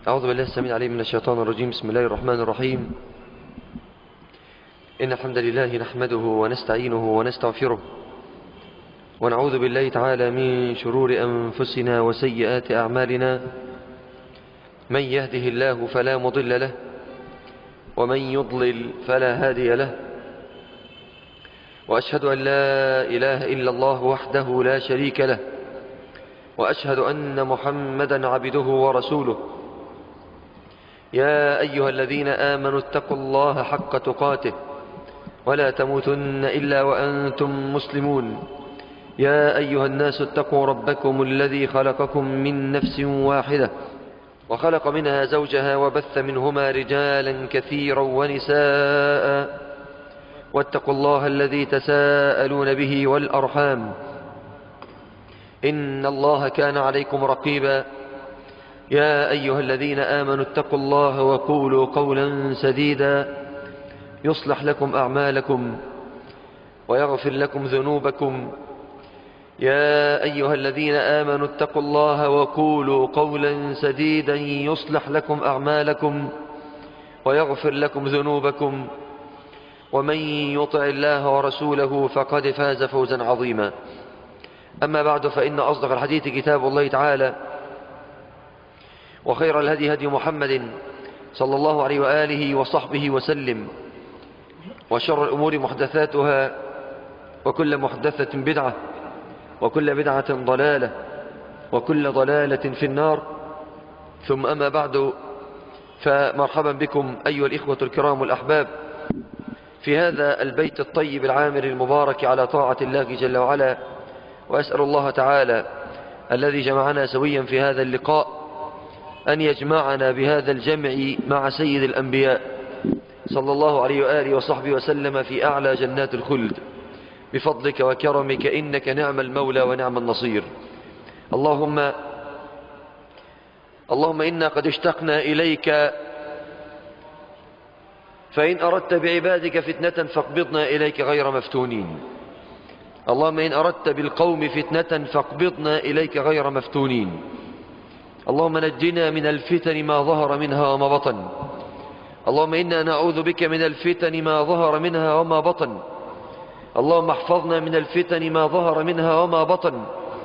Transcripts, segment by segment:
أعوذ بالله السميع العليم من الشيطان الرجيم. بسم الله الرحمن الرحيم. إن الحمد لله نحمده ونستعينه ونستغفره، ونعوذ بالله تعالى من شرور أنفسنا وسيئات أعمالنا. من يهده الله فلا مضل له، ومن يضلل فلا هادي له. وأشهد أن لا إله إلا الله وحده لا شريك له، وأشهد أن محمدا عبده ورسوله. يا أيها الذين آمنوا اتقوا الله حق تقاته ولا تموتن إلا وأنتم مسلمون. يا أيها الناس اتقوا ربكم الذي خلقكم من نفس واحدة، وخلق منها زوجها، وبث منهما رجالا كثيرا ونساء. واتقوا الله الذي تساءلون به والأرحام، إن الله كان عليكم رقيبا. يا أيها الذين آمنوا اتقوا الله وقولوا قولا سديدا يصلح لكم أعمالكم ويغفر لكم ذنوبكم. يا أيها الذين آمنوا اتقوا الله وقولوا قولا سديدا يصلح لكم أعمالكم ويغفر لكم ذنوبكم. ومن يطع الله ورسوله فقد فاز فوزا عظيما. أما بعد، فإن أصدق الحديث كتاب الله تعالى، وخير الهدي هدي محمد صلى الله عليه وآله وصحبه وسلم، وشر الأمور محدثاتها، وكل محدثة بدعة، وكل بدعة ضلالة، وكل ضلالة في النار. ثم أما بعد، فمرحبا بكم أيها الإخوة الكرام الأحباب في هذا البيت الطيب العامر المبارك على طاعة الله جل وعلا. وأسأل الله تعالى الذي جمعنا سويا في هذا اللقاء أن يجمعنا بهذا الجمع مع سيد الأنبياء صلى الله عليه وآله وصحبه وسلم في أعلى جنات الخلد بفضلك وكرمك، إنك نعم المولى ونعم النصير. اللهم إنا قد اشتقنا إليك، فإن أردت بعبادك فتنة فاقبضنا إليك غير مفتونين. اللهم إن أردت بالقوم فتنة فاقبضنا إليك غير مفتونين. اللهم نجنا من الفتن ما ظهر منها وما بطن. اللهم إنا نعوذ بك من الفتن ما ظهر منها وما بطن. اللهم احفظنا من الفتن ما ظهر منها وما بطن.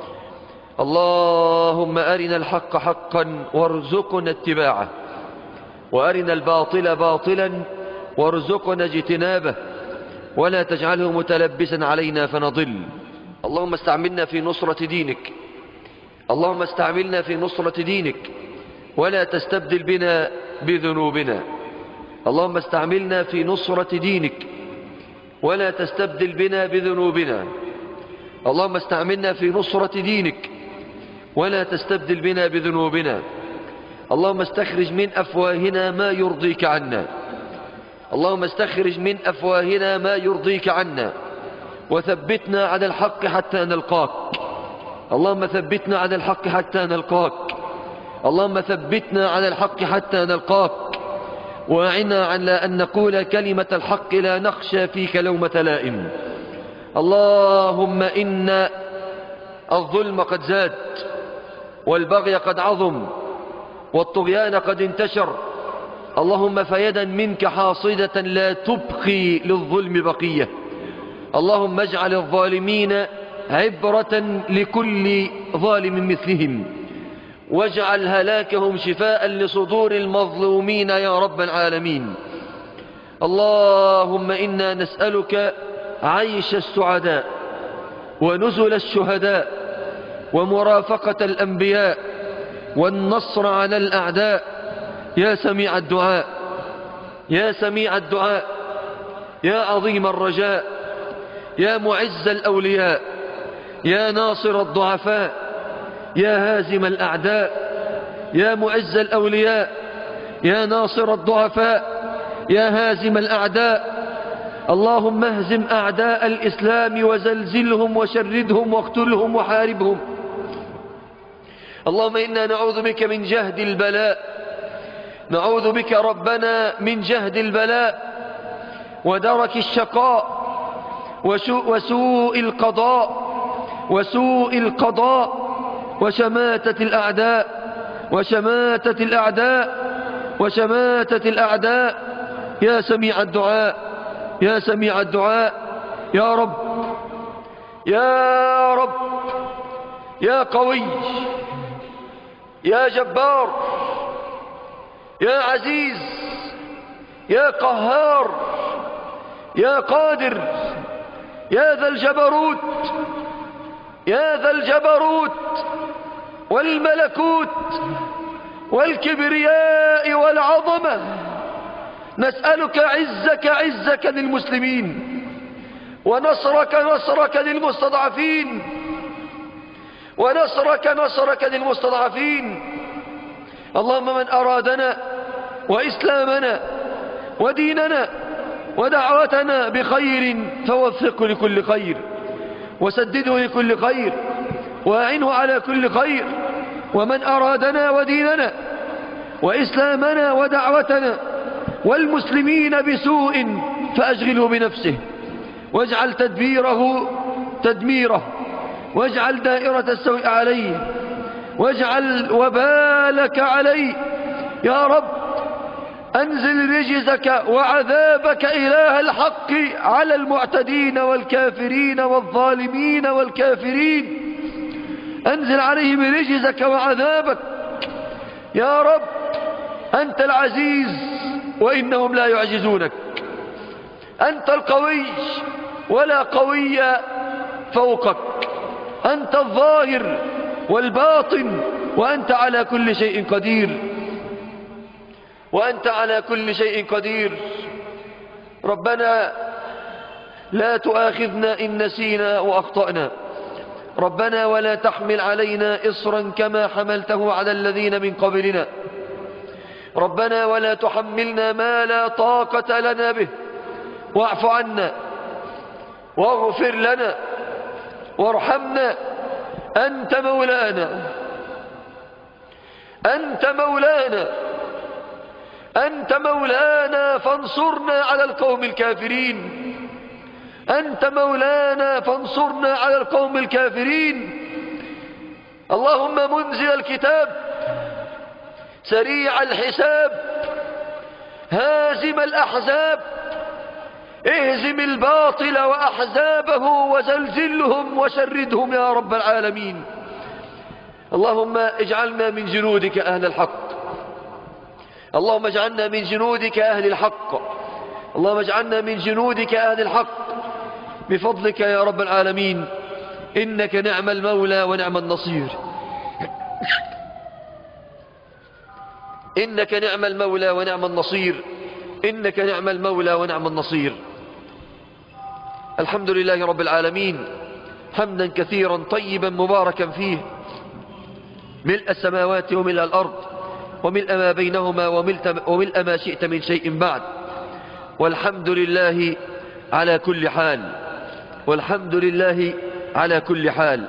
اللهم أرنا الحق حقا وارزقنا اتباعه، وأرنا الباطل باطلا وارزقنا اجتنابه، ولا تجعله متلبسا علينا فنضل. اللهم استعملنا في نصرة دينك، اللهم استعملنا في نصرة دينك، ولا تستبدل بنا بذنوبنا. اللهم استعملنا في نصرة دينك، ولا تستبدل بنا بذنوبنا. اللهم استعملنا في نصرة دينك، ولا تستبدل بنا بذنوبنا. اللهم استخرج من أفواهنا ما يرضيك عنا. اللهم استخرج من أفواهنا ما يرضيك عنا، وثبتنا على الحق حتى نلقاك. اللهم ثبتنا على الحق حتى نلقاك. اللهم ثبتنا على الحق حتى نلقاك، وأعنا على أن نقول كلمة الحق لا نخشى فيك لومة لائم. اللهم إن الظلم قد زاد، والبغي قد عظم، والطغيان قد انتشر. اللهم فيدا منك حاصدة لا تبقي للظلم بقية. اللهم اجعل الظالمين عبرة لكل ظالم مثلهم، واجعل هلاكهم شفاء لصدور المظلومين يا رب العالمين. اللهم إنا نسألك عيش السعداء، ونزل الشهداء، ومرافقة الأنبياء، والنصر على الأعداء. يا سميع الدعاء، يا سميع الدعاء، يا عظيم الرجاء، يا معز الأولياء، يا ناصر الضعفاء، يا هازم الأعداء، يا معز الأولياء، يا ناصر الضعفاء، يا هازم الأعداء. اللهم اهزم أعداء الإسلام وزلزلهم وشردهم واقتلهم وحاربهم. اللهم إنا نعوذ بك من جهد البلاء، نعوذ بك ربنا من جهد البلاء ودرك الشقاء وسوء القضاء وشماتة الأعداء. وشماتة الأعداء يا سميع الدعاء يا سميع الدعاء يا رب يا رب يا قوي يا جبار يا عزيز يا قهار يا قادر يا ذا الجبروت والملكوت والكبرياء والعظمة. نسألك عزك للمسلمين ونصرك للمستضعفين. اللهم من أرادنا وإسلامنا وديننا ودعوتنا بخير فوفقه لكل خير وسدده لكل خير وأعنه على كل خير. ومن أرادنا وديننا وإسلامنا ودعوتنا والمسلمين بسوء فأشغله بنفسه واجعل تدبيره تدميره واجعل دائرة السوء عليه واجعل وبالك عليه. يا رب أنزل رجزك وعذابك إله الحق على المعتدين والكافرين والظالمين والكافرين. أنزل عليهم رجزك وعذابك يا رب. أنت العزيز وإنهم لا يعجزونك. أنت القوي ولا قوي فوقك. أنت الظاهر والباطن وأنت على كل شيء قدير. ربنا لا تؤاخذنا إن نسينا وأخطأنا. ربنا ولا تحمل علينا إصرا كما حملته على الذين من قبلنا. ربنا ولا تحملنا ما لا طاقة لنا به. واعف عنا واغفر لنا وارحمنا. أنت مولانا فانصرنا على القوم الكافرين. اللهم منزل الكتاب سريع الحساب هازم الأحزاب اهزم الباطل وأحزابه وزلزلهم وشردهم يا رب العالمين. اللهم اجعلنا من جنودك أهل الحق. اللهم اجعلنا من جنودك أهل الحق. اللهم اجعلنا من جنودك أهل الحق بفضلك يا رب العالمين. إنك نعم المولى ونعم النصير. إنك نعم المولى ونعم النصير. إنك نعم المولى ونعم النصير. الحمد لله رب العالمين حمدا كثيرا طيبا مباركا فيه ملء السماوات وملء الأرض وملء ما بينهما وملء ما شئت من شيء بعد. والحمد لله على كل حال. والحمد لله على كل حال.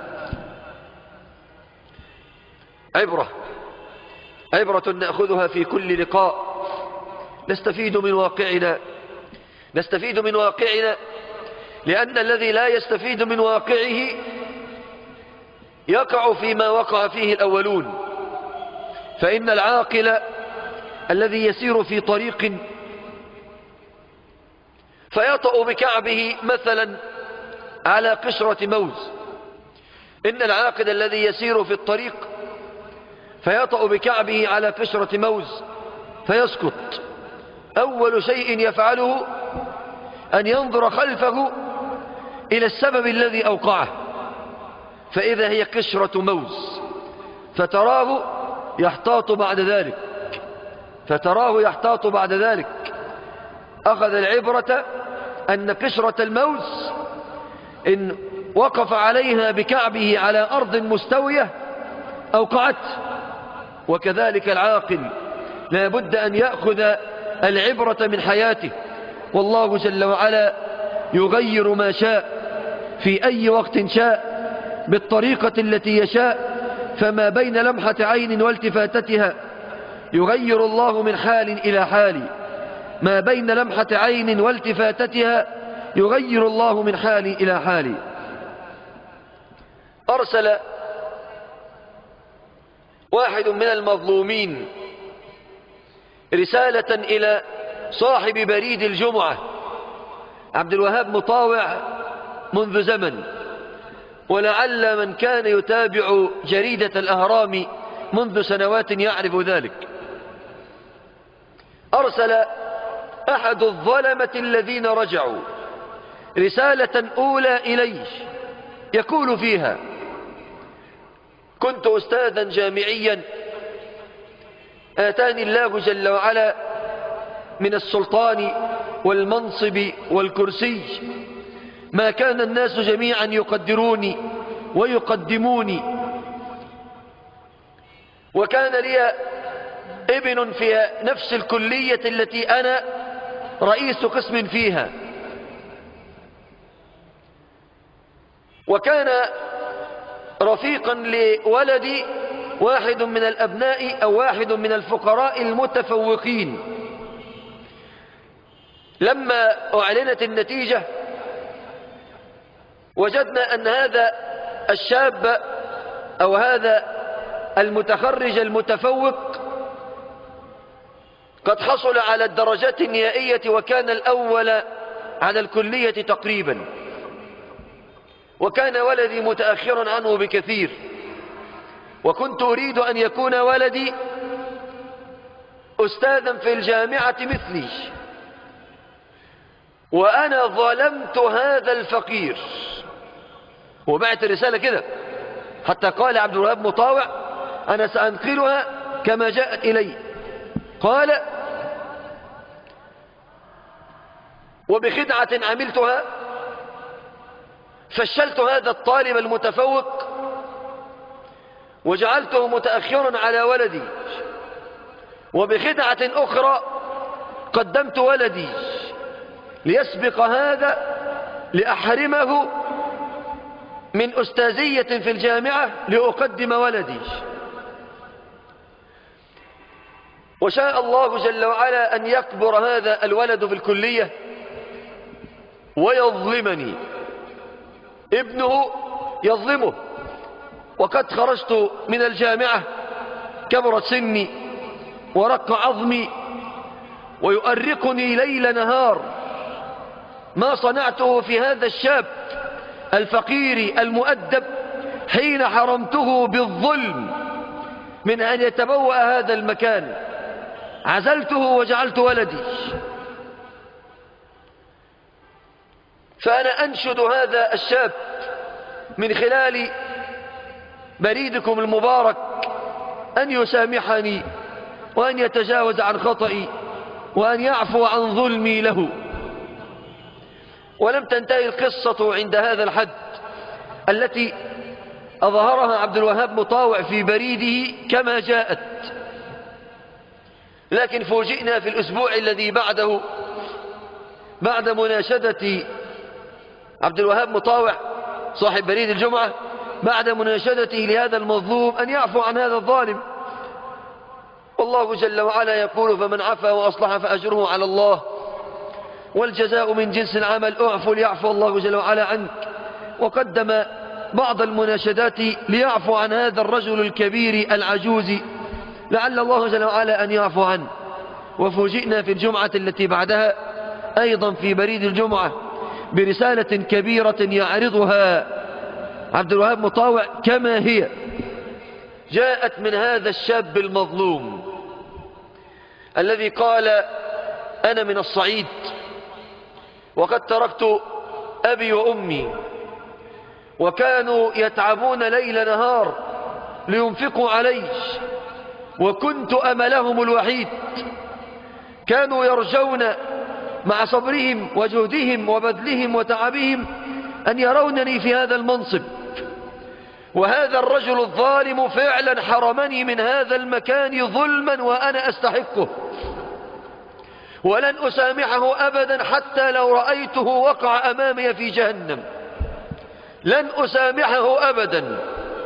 عبرة نأخذها في كل لقاء. نستفيد من واقعنا لأن الذي لا يستفيد من واقعه يقع فيما وقع فيه الأولون. فإن العاقل الذي يسير في طريق فيطأ بكعبه مثلا على قشرة موز. إن العاقل الذي يسير في الطريق فيطأ بكعبه على قشرة موز فيسقط. أول شيء يفعله أن ينظر خلفه إلى السبب الذي أوقعه، فإذا هي قشرة موز فتراه يحتاط بعد ذلك. أخذ العبرة أن قشرة الموز إن وقف عليها بكعبه على أرض مستوية أوقعته. وكذلك العاقل لا بد أن يأخذ العبرة من حياته. والله جل وعلا يغير ما شاء في أي وقت شاء بالطريقة التي يشاء. فما بين لمحة عين والتفاتتها يغير الله من حال إلى حال. ما بين لمحة عين والتفاتتها يغير الله من حال إلى حال. أرسل واحد من المظلومين رسالة إلى صاحب بريد الجمعة عبد الوهاب مطاوع منذ زمن، ولعل من كان يتابع جريدة الأهرام منذ سنوات يعرف ذلك. أرسل أحد الظلمة الذين رجعوا رسالة أولى إليه يقول فيها: كنت أستاذا جامعيا آتاني الله جل وعلا من السلطان والمنصب والكرسي ما كان الناس جميعا يقدروني ويقدموني، وكان لي ابن في نفس الكلية التي أنا رئيس قسم فيها، وكان رفيقا لولدي واحد من الأبناء أو واحد من الفقراء المتفوقين. لما أعلنت النتيجة وجدنا أن هذا الشاب أو هذا المتخرج المتفوق قد حصل على الدرجات النهائية وكان الأول على الكلية تقريبا، وكان ولدي متأخرا عنه بكثير، وكنت أريد أن يكون ولدي أستاذا في الجامعة مثلي، وأنا ظلمت هذا الفقير. وبعت الرسالة كده حتى قال عبد الوهاب مطاوع: أنا سأنقلها كما جاءت إلي. قال: وبخدعة عملتها فشلت هذا الطالب المتفوق وجعلته متأخرا على ولدي، وبخدعة أخرى قدمت ولدي ليسبق هذا لأحرمه من أستاذية في الجامعة لأقدم ولدي. وشاء الله جل وعلا أن يكبر هذا الولد في الكلية ويظلمني، ابنه يظلمه، وقد خرجت من الجامعة كبرت سني ورق عظمي ويؤرقني ليل نهار ما صنعته في هذا الشاب الفقير المؤدب حين حرمته بالظلم من أن يتبوأ هذا المكان. عزلته وجعلت ولدي. فأنا أنشد هذا الشاب من خلال بريدكم المبارك أن يسامحني وأن يتجاوز عن خطئي وأن يعفو عن ظلمي له. ولم تنتهي القصة عند هذا الحد التي أظهرها عبد الوهاب مطاوع في بريده كما جاءت، لكن فوجئنا في الأسبوع الذي بعده بعد مناشدة عبد الوهاب مطاوع صاحب بريد الجمعة بعد مناشدته لهذا المظلوم أن يعفو عن هذا الظالم. والله جل وعلا يقول: فمن عفا وأصلح فأجره على الله والجزاء من جنس العمل، اعفو ليعفو الله جل وعلا عنك. وقدم بعض المناشدات ليعفو عن هذا الرجل الكبير العجوز لعل الله جل وعلا أن يعفو عنه. وفوجئنا في الجمعة التي بعدها أيضا في بريد الجمعة برسالة كبيرة يعرضها عبد الوهاب مطاوع كما هي، جاءت من هذا الشاب المظلوم الذي قال: أنا من الصعيد وقد تركت أبي وأمي وكانوا يتعبون ليل نهار لينفقوا علي، وكنت أملهم الوحيد. كانوا يرجون مع صبرهم وجهدهم وبذلهم وتعبهم أن يرونني في هذا المنصب، وهذا الرجل الظالم فعلا حرمني من هذا المكان ظلما وأنا أستحقه، ولن أسامحه أبدا حتى لو رأيته وقع أمامي في جهنم، لن أسامحه أبدا.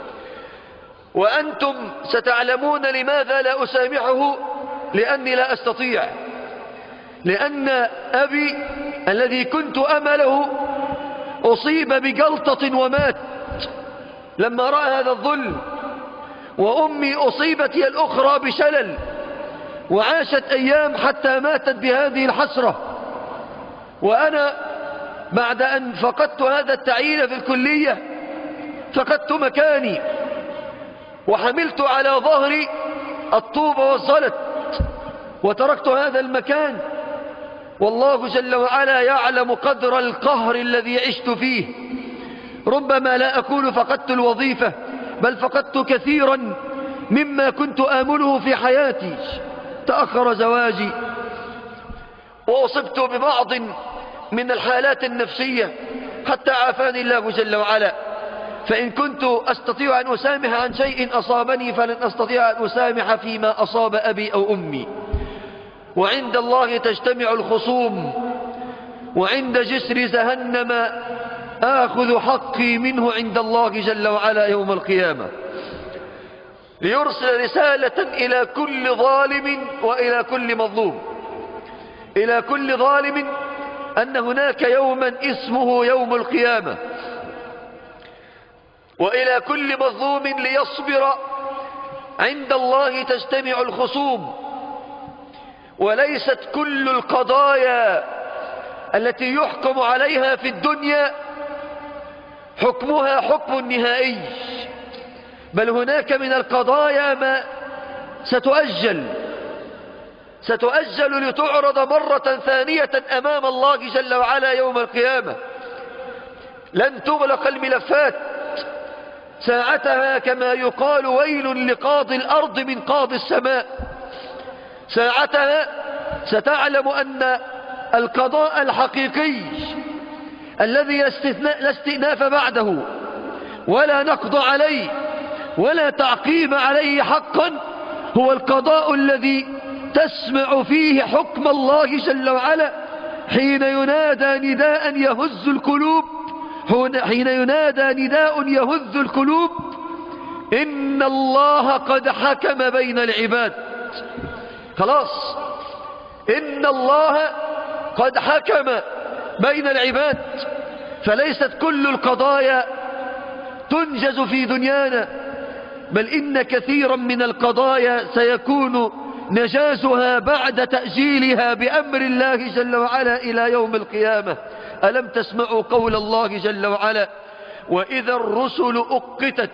وأنتم ستعلمون لماذا لا أسامحه، لأني لا أستطيع، لأن أبي الذي كنت أمله أصيب بجلطة ومات لما رأى هذا الظلم، وأمي أصيبت هي الأخرى بشلل، وعاشت أيام حتى ماتت بهذه الحسرة. وأنا بعد أن فقدت هذا التعيين في الكلية فقدت مكاني، وحملت على ظهري الطوب والزلط، وتركت هذا المكان. والله جل وعلا يعلم قدر القهر الذي عشت فيه. ربما لا أكون فقدت الوظيفة، بل فقدت كثيرا مما كنت آمله في حياتي. تأخر زواجي، وأصبت ببعض من الحالات النفسية حتى عافاني الله جل وعلا. فإن كنت أستطيع أن أسامح عن شيء أصابني فلن أستطيع أن أسامح فيما أصاب أبي أو أمي. وعند الله تجتمع الخصوم، وعند جسر جهنم آخذ حقي منه عند الله جل وعلا يوم القيامة، ليرسل رسالة إلى كل ظالم وإلى كل مظلوم. إلى كل ظالم أن هناك يوما اسمه يوم القيامة، وإلى كل مظلوم ليصبر عند الله تجتمع الخصوم. وليست كل القضايا التي يحكم عليها في الدنيا حكمها حكم نهائي، بل هناك من القضايا ما ستؤجل لتعرض مرة ثانية أمام الله جل وعلا يوم القيامة. لن تغلق الملفات ساعتها، كما يقال ويل لقاضي الأرض من قاضي السماء. ساعتها ستعلم أن القضاء الحقيقي الذي لا استئناف بعده ولا نقض عليه ولا تعقيب عليه حقا هو القضاء الذي تسمع فيه حكم الله جل وعلا حين ينادى نداء يهز القلوب، حين ينادى نداء يهز القلوب: إن الله قد حكم بين العباد. خلاص، إن الله قد حكم بين العباد. فليست كل القضايا تنجز في دنيانا، بل إن كثيرا من القضايا سيكون نجازها بعد تأجيلها بأمر الله جل وعلا إلى يوم القيامة. ألم تسمعوا قول الله جل وعلا: وإذا الرسل أقتت؟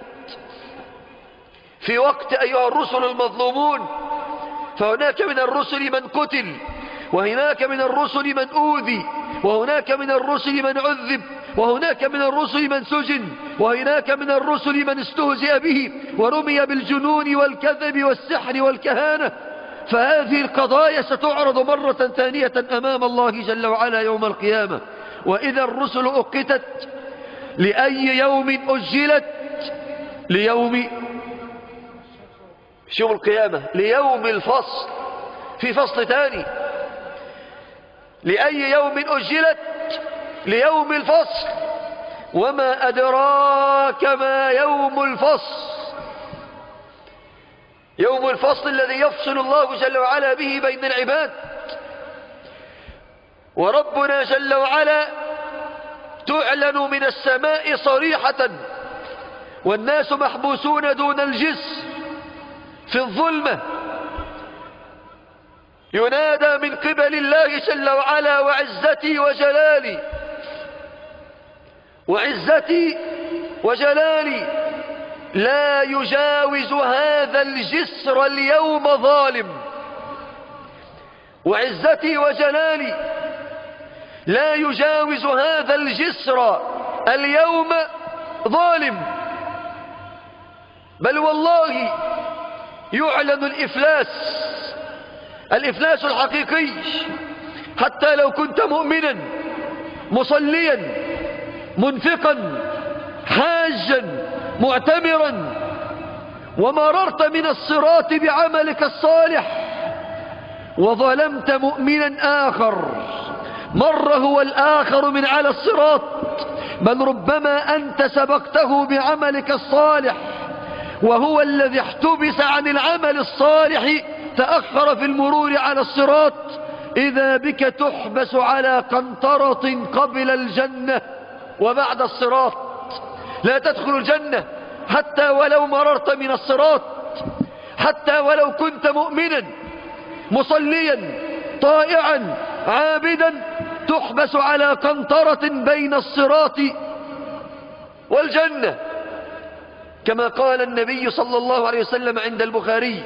في وقت أيها الرسل المظلومون، فهناك من الرسل من قتل، وهناك من الرسل من أوذي، وهناك من الرسل من عذب، وهناك من الرسل من سجن، وهناك من الرسل من استهزئ به ورمي بالجنون والكذب والسحر والكهانة. فهذه القضايا ستعرض مرة ثانية أمام الله جل وعلا يوم القيامة. وإذا الرسل أقتت لأي يوم أجلت؟ ليوم القيامة، ليوم الفصل. في فصل ثاني: لأي يوم أجلت؟ ليوم الفصل. وما أدراك ما يوم الفصل؟ يوم الفصل الذي يفصل الله جل وعلا به بين العباد. وربنا جل وعلا تعلن من السماء صريحة، والناس محبوسون دون الجسر في الظلمة، ينادى من قبل الله جل وعلا: وعزتي وجلالي، وعزتي وجلالي لا يجاوز هذا الجسر اليوم ظالم. وعزتي وجلالي لا يجاوز هذا الجسر اليوم ظالم. بل والله يعلن الإفلاس الحقيقي. حتى لو كنت مؤمنا مصليا منفقا حاجا معتمرا، ومررت من الصراط بعملك الصالح، وظلمت مؤمنا آخر مر هو الآخر من على الصراط، بل ربما أنت سبقته بعملك الصالح، وهو الذي احتبس عن العمل الصالح تأخر في المرور على الصراط، إذا بك تحبس على قنطرة قبل الجنة وبعد الصراط. لا تدخل الجنة حتى ولو مررت من الصراط، حتى ولو كنت مؤمنا مصليا طائعا عابدا، تحبس على قنطرة بين الصراط والجنة، كما قال النبي صلى الله عليه وسلم عند البخاري،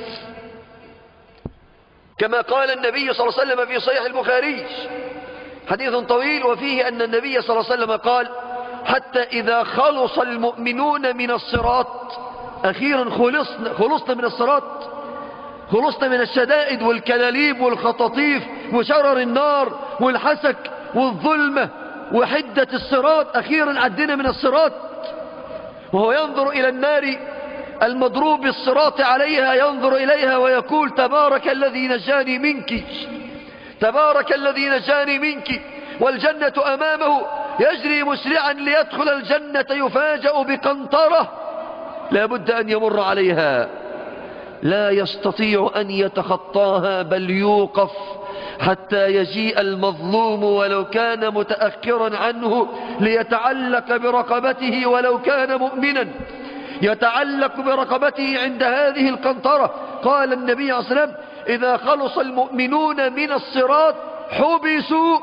كما قال النبي صلى الله عليه وسلم في صحيح البخاري، حديث طويل وفيه أن النبي صلى الله عليه وسلم قال: حتى إذا خلص المؤمنون من الصراط، أخيرا خلصنا من الصراط، خلصنا من الشدائد والكلاليب والخطاطيف وشرر النار والحسك والظلمة وحدة الصراط، أخيرا عدنا من الصراط. وهو ينظر إلى النار المضروب بالصراط عليها، ينظر إليها ويقول: تبارك الذي نجاني منك، تبارك الذي نجاني منك. والجنة أمامه، يجري مسرعا ليدخل الجنة، يفاجأ بقنطرة لا بد أن يمر عليها، لا يستطيع أن يتخطاها، بل يوقف حتى يجيء المظلوم ولو كان متأخرا عنه ليتعلق برقبته، ولو كان مؤمنا يتعلق برقبته عند هذه القنطرة. قال النبي عليه الصلاة والسلام: إذا خلص المؤمنون من الصراط حبسوا.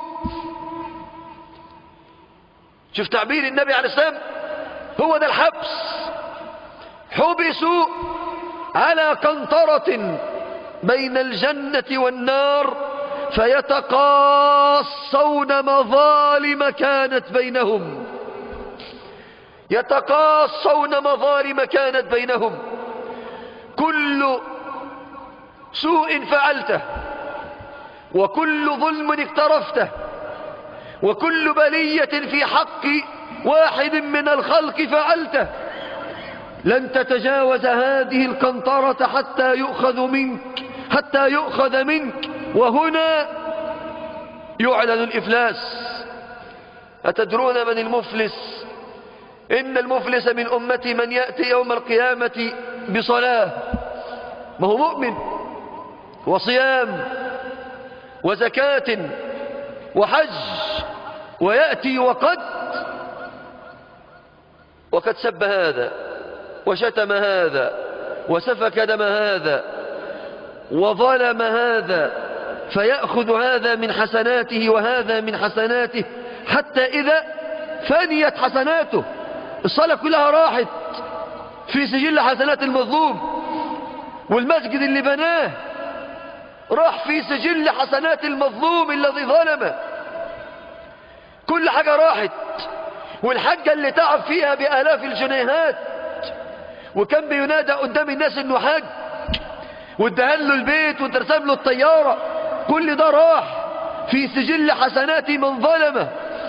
شوف تعبير النبي عليه الصلاة والسلام، هو ده الحبس. حبسوا على قنطرة بين الجنة والنار، فيتقاصون مظالم كانت بينهم، يتقاصون مظالم كانت بينهم. كل سوء فعلته، وكل ظلم اقترفته، وكل بلية في حق واحد من الخلق فعلته، لن تتجاوز هذه القنطرة حتى يؤخذ منك، وهنا يعلن الإفلاس. أتدرون من المفلس؟ إن المفلس من أمتي من يأتي يوم القيامة بصلاة، ما هو مؤمن، وصيام وزكاة وحج، ويأتي وقد سب هذا وشتم هذا وسفك دم هذا وظلم هذا، فيأخذ هذا من حسناته وهذا من حسناته، حتى إذا فنيت حسناته، الصلاة كلها راحت في سجل حسنات المظلوم، والمسجد اللي بناه راح في سجل حسنات المظلوم الذي ظلمه، كل حاجة راحت. والحجة اللي تعب فيها بآلاف الجنيهات وكان بينادى قدام الناس انه حج، وادهن له البيت وترسم له الطيارة، كل ده راح في سجل حسنات من ظلمه.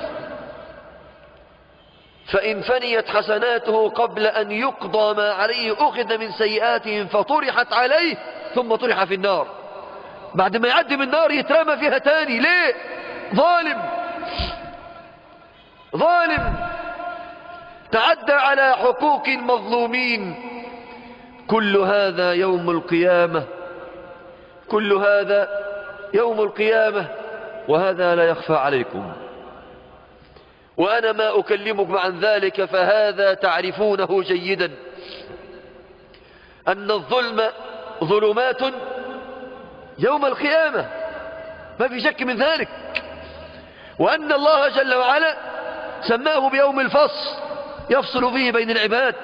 فإن فنيت حسناته قبل أن يقضى ما عليه أخذ من سيئاتهم فطرحت عليه ثم طرح في النار. بعد ما يعدي من النار يترمى فيها تاني. ليه؟ ظالم تعدى على حقوق المظلومين. كل هذا يوم القيامة، كل هذا يوم القيامة، وهذا لا يخفى عليكم، وأنا ما أكلمكم عن ذلك فهذا تعرفونه جيدا، أن الظلم ظلمات يوم القيامة، ما في شك من ذلك، وأن الله جل وعلا سماه بيوم الفصل يفصل فيه بين العباد،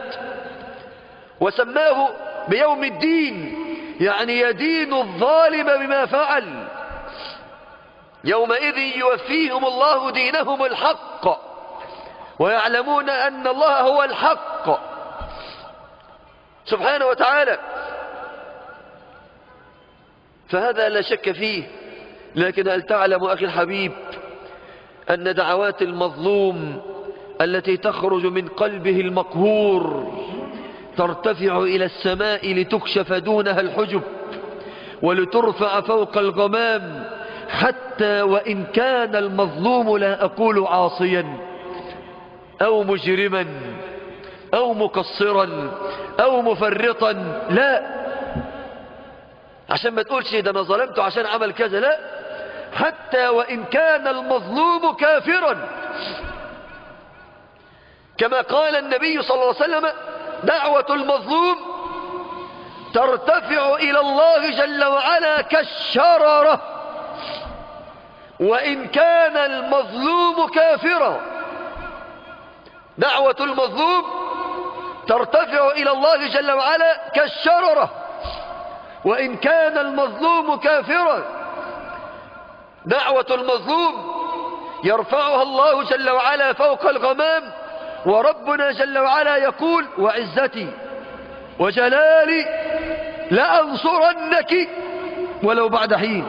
وسماه بيوم الدين، يعني يدين الظالم بما فعل. يومئذ يوفيهم الله دينهم الحق ويعلمون أن الله هو الحق سبحانه وتعالى. فهذا لا شك فيه. لكن هل تعلم أخي الحبيب أن دعوات المظلوم التي تخرج من قلبه المقهور ترتفع إلى السماء لتكشف دونها الحجب ولترفع فوق الغمام، حتى وإن كان المظلوم لا أقول عاصيا أو مجرما أو مقصرا أو مفرطا، لا، عشان ما تقولش ده أنا ظلمته عشان عمل كذا، لا، حتى وإن كان المظلوم كافرا، كما قال النبي صلى الله عليه وسلم: دعوة المظلوم ترتفع إلى الله جل وعلا كالشررة، وإن كان المظلوم كافرا. دعوة المظلوم ترتفع إلى الله جل وعلا كالشررة، وإن كان المظلوم كافرا. دعوة المظلوم يرفعها الله جل وعلا فوق الغمام، وربنا جل وعلا يقول: وعزتي وجلالي لأنصرنك ولو بعد حين.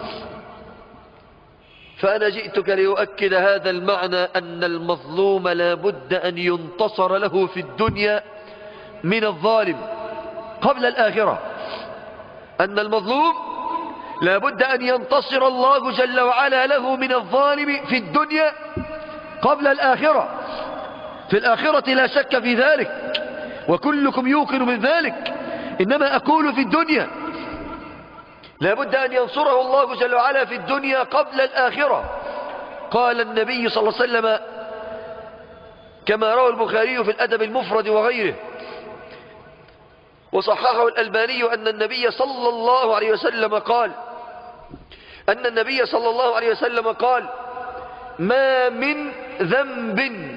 فأنا جئتك لأؤكد هذا المعنى، أن المظلوم لا بد أن ينتصر له في الدنيا من الظالم قبل الآخرة. أن المظلوم لا بد أن ينتصر الله جل وعلا له من الظالم في الدنيا قبل الآخرة. في الآخرة لا شك في ذلك، وكلكم يوقن من ذلك، إنما أقول في الدنيا لا بد أن ينصره الله جل وعلا في الدنيا قبل الآخرة. قال النبي صلى الله عليه وسلم كما روى البخاري في الأدب المفرد وغيره، وصححه الألباني، أن النبي صلى الله عليه وسلم قال: ما من ذنب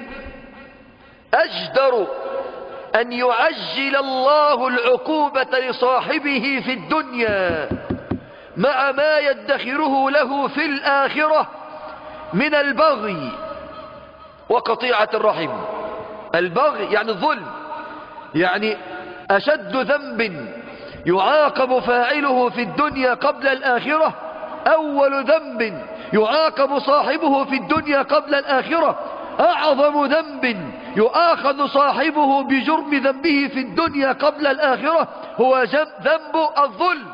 أجدر أن يعجل الله العقوبة لصاحبه في الدنيا مع ما يدخره له في الآخرة من البغي وقطيعة الرحم. البغي يعني الظلم، يعني أشد ذنب يعاقب فاعله في الدنيا قبل الآخرة، أول ذنب يعاقب صاحبه في الدنيا قبل الآخرة، أعظم ذنب يؤاخذ صاحبه بجرم ذنبه في الدنيا قبل الآخرة هو ذنب الظلم.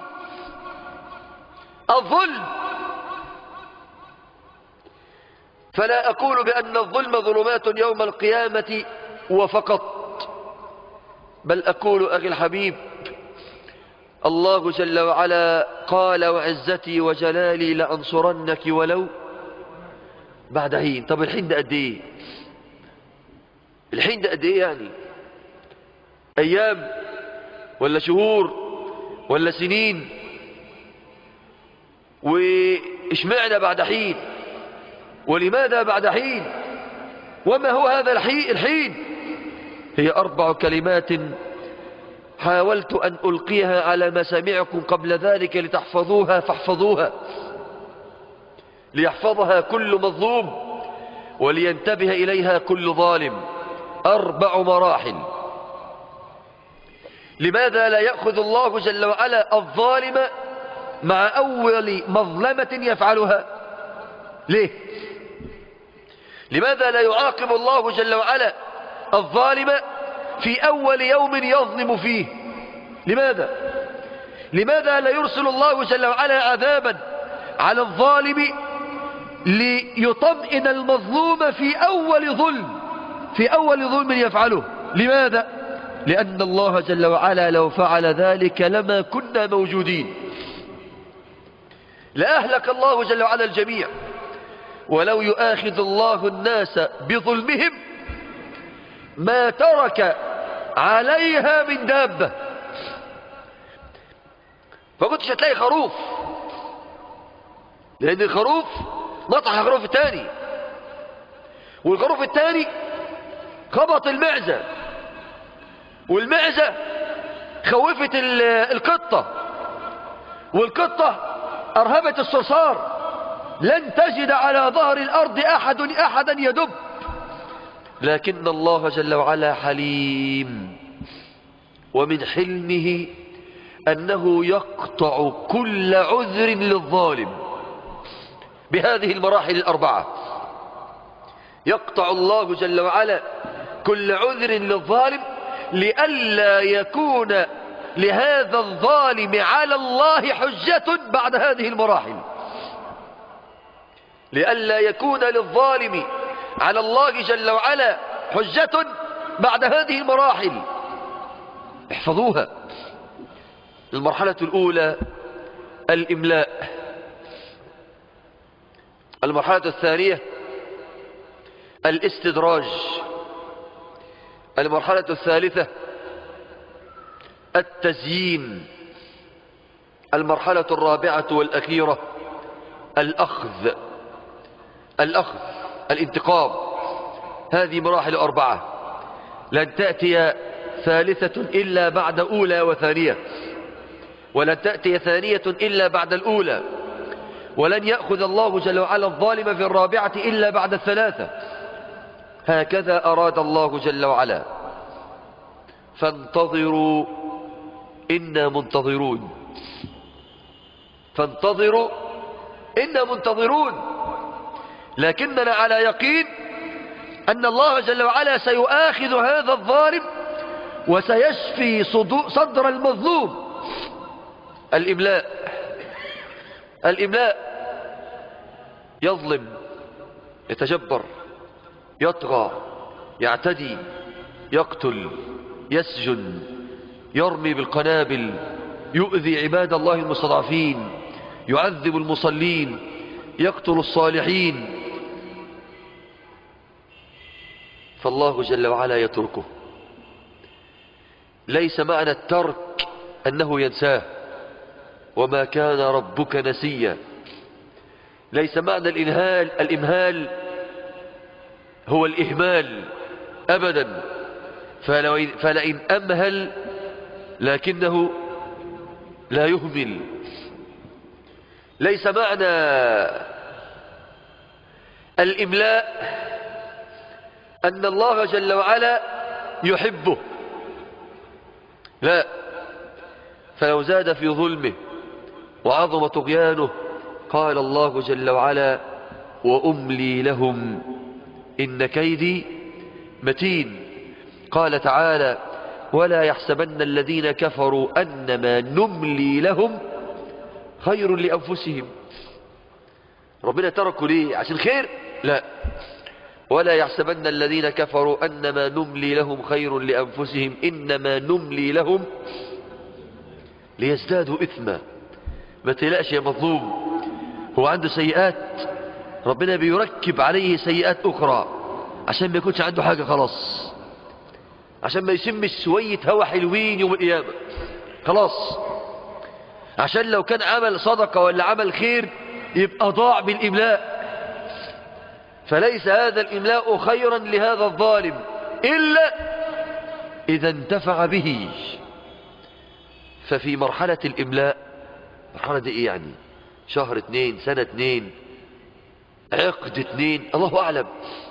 فلا أقول بأن الظلم ظلمات يوم القيامة وفقط، بل أقول أخي الحبيب، الله جل وعلا قال: وعزتي وجلالي لأنصرنك ولو بعد حين. طب الحين ده قد ايه؟ الحين ده قد ايه يعني؟ أيام ولا شهور ولا سنين؟ وإشمعنا بعد حين؟ ولماذا بعد حين؟ وما هو هذا الحين؟ هي 4 كلمات حاولت أن ألقيها على مسامعكم قبل ذلك لتحفظوها، فاحفظوها، ليحفظها كل مظلوم ولينتبه إليها كل ظالم. 4 مراحل. لماذا لا يأخذ الله جل وعلا الظالم مع أول مظلمة يفعلها؟ ليه؟ لماذا لا يعاقب الله جل وعلا الظالم في أول يوم يظلم فيه؟ لماذا لا يرسل الله جل وعلا عذابا على الظالم ليطمئن المظلوم في أول ظلم يفعله؟ لماذا؟ لأن الله جل وعلا لو فعل ذلك لما كنا موجودين، لأهلك الله جل وعلا الجميع. ولو يؤاخذ الله الناس بظلمهم ما ترك عليها من دابة. فكنتش هتلاقي خروف، لأن الخروف نطح الخروف الثاني، والخروف الثاني خبط المعزة، والمعزة خوفت القطة، والقطة أرهبت الصرصار. لن تجد على ظهر الأرض أحدا يدب. لكن الله جل وعلا حليم، ومن حلمه أنه يقطع كل عذر للظالم بهذه المراحل 4. يقطع الله جل وعلا كل عذر للظالم لئلا يكون لهذا الظالم على الله حجة بعد هذه المراحل، لئلا يكون للظالم على الله جل وعلا حجة بعد هذه المراحل. احفظوها. المرحلة الأولى الإملاء، المرحلة الثانية الاستدراج، المرحلة الثالثة التزيين. المرحلة الرابعة والأخيرة الأخذ، الانتقام. هذه مراحل 4 لن تأتي ثالثة إلا بعد أولى وثانية، ولن تأتي ثانية إلا بعد الأولى، ولن يأخذ الله جل وعلا الظالم في الرابعة إلا بعد الثلاثة. هكذا أراد الله جل وعلا. فانتظروا إنا منتظرون، فانتظروا إنا منتظرون. لكننا على يقين أن الله جل وعلا سيؤاخذ هذا الظالم وسيشفي صدر المظلوم. الإملاء يظلم، يتجبر، يطغى، يعتدي، يقتل، يسجن، يرمي بالقنابل، يؤذي عباد الله المستضعفين، يعذب المصلين، يقتل الصالحين. فالله جل وعلا يتركه. ليس معنى الترك أنه ينساه، وما كان ربك نسيا. ليس معنى الإمهال هو الإهمال أبدا. فلئن أمهل لكنه لا يهمل. ليس معنى الإملاء أن الله جل وعلا يحبه، لا. فلو زاد في ظلمه وعظم طغيانه قال الله جل وعلا: وأملي لهم إن كيدي متين. قال تعالى: ولا يحسبن الذين كفروا أنما نملي لهم خير لأنفسهم. ربنا تركوا ليه؟ عشان خير؟ لا. ولا يحسبن الذين كفروا أنما نملي لهم خير لأنفسهم إنما نملي لهم ليزدادوا إثما. ما تقلقش يا مظلوم، هو عنده سيئات، ربنا بيركب عليه سيئات أخرى عشان ما يكونش عنده حاجة خلاص، عشان ما يشمش شوية هوا حلوين يوم القيامة خلاص، عشان لو كان عمل صدقة ولا عمل خير يبقى ضاع بالإملاء. فليس هذا الإملاء خيرا لهذا الظالم إلا إذا انتفع به. ففي مرحلة الإملاء، مرحلة دي إيه يعني؟ شهر 2 سنة 2 عقد 2 الله أعلم.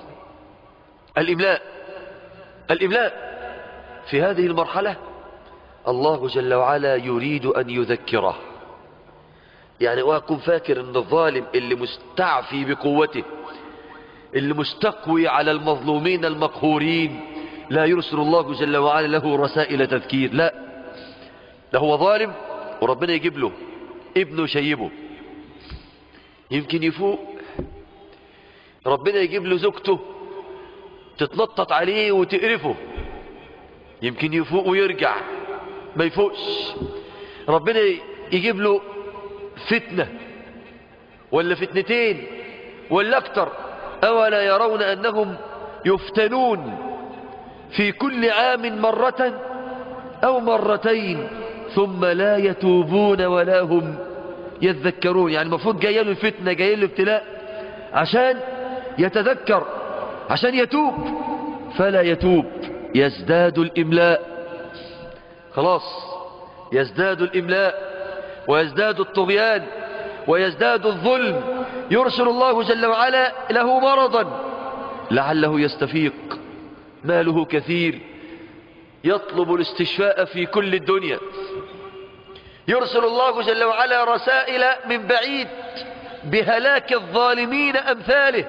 الإملاء في هذه المرحلة الله جل وعلا يريد أن يذكره. يعني وأكون فاكر أن الظالم اللي مستعفي بقوته، اللي مستقوي على المظلومين المقهورين، لا يرسل الله جل وعلا له رسائل تذكير، لا. ده هو ظالم وربنا يجيب له ابنه يشيبه، يمكن يفوق، ربنا يجيب له زوجته تتنطط عليه وتقرفه، يمكن يفوق ويرجع ما يفوقش. ربنا يجيب له فتنة ولا فتنتين ولا أكتر. أولا يرون أنهم يفتنون في كل عام مرة أو مرتين ثم لا يتوبون ولا هم يذكرون. يعني المفروض جاي له الفتنة، جاي له ابتلاء عشان يتذكر، عشان يتوب، فلا يتوب. يزداد الإملاء، خلاص يزداد الإملاء ويزداد الطغيان ويزداد الظلم. يرسل الله جل وعلا له مرضا لعله يستفيق، ماله كثير يطلب الاستشفاء في كل الدنيا. يرسل الله جل وعلا رسائل من بعيد بهلاك الظالمين أمثاله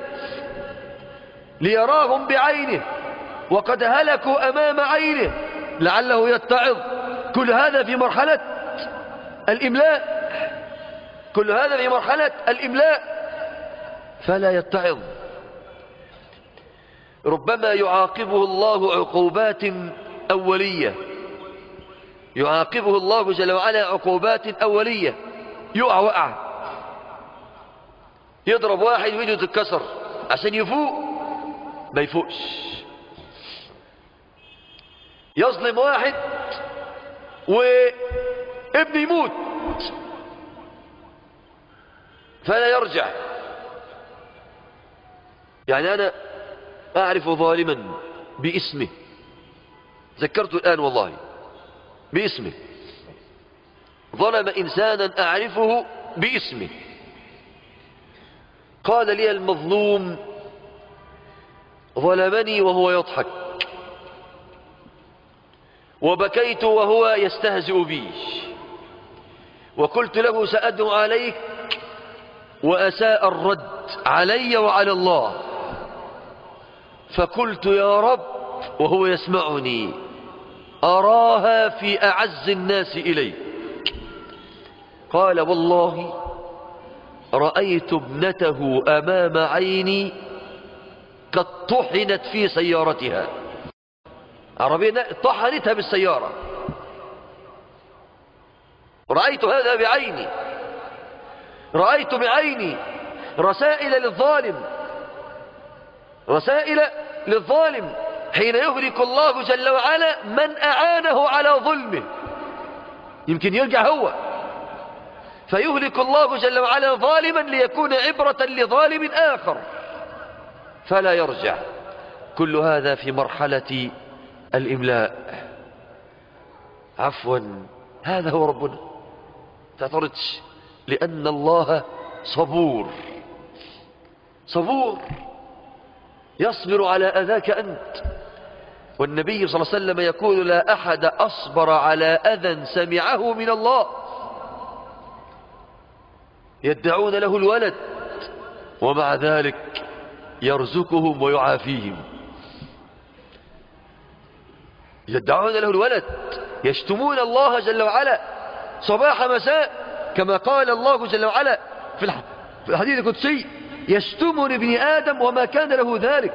ليراهم بعينه وقد هلكوا أمام عينه لعله يتعظ. كل هذا في مرحلة الإملاء، كل هذا في مرحلة الإملاء، فلا يتعظ. ربما يعاقبه الله عقوبات أولية، يعاقبه الله جل وعلا عقوبات أولية. يقع وقع، يضرب واحد ويده تتكسر عشان يفوق ما يفوقش، يظلم واحد وابني يموت فلا يرجع. يعني أنا أعرف ظالما باسمه، ذكرته الآن والله باسمه، ظلم إنسانا أعرفه باسمه، قال لي المظلوم ظلمني وهو يضحك، وبكيت وهو يستهزئ بي، وقلت له سأدعو عليك، وأساء الرد علي وعلى الله، فقلت يا رب وهو يسمعني أراها في أعز الناس إليك. قال والله رأيت ابنته أمام عيني قد طحنت في سيارتها، عربية طحنتها بالسيارة، رأيت هذا بعيني، رأيت بعيني رسائل للظالم، رسائل للظالم حين يهلك الله جل وعلا من أعانه على ظلمه. يمكن يرجع هو فيهلك الله جل وعلا ظالما ليكون عبرة لظالم آخر فلا يرجع. كل هذا في مرحلة الإملاء. عفوا، هذا هو ربنا، تعترضش، لأن الله صبور، صبور يصبر على أذاك أنت. والنبي صلى الله عليه وسلم يقول لا أحد أصبر على أذى سمعه من الله. يدعون له الولد ومع ذلك يرزقهم ويعافيهم، يدعون له الولد، يشتمون الله جل وعلا صباح مساء، كما قال الله جل وعلا في الحديث القدسي يشتمني ابن آدم وما كان له ذلك،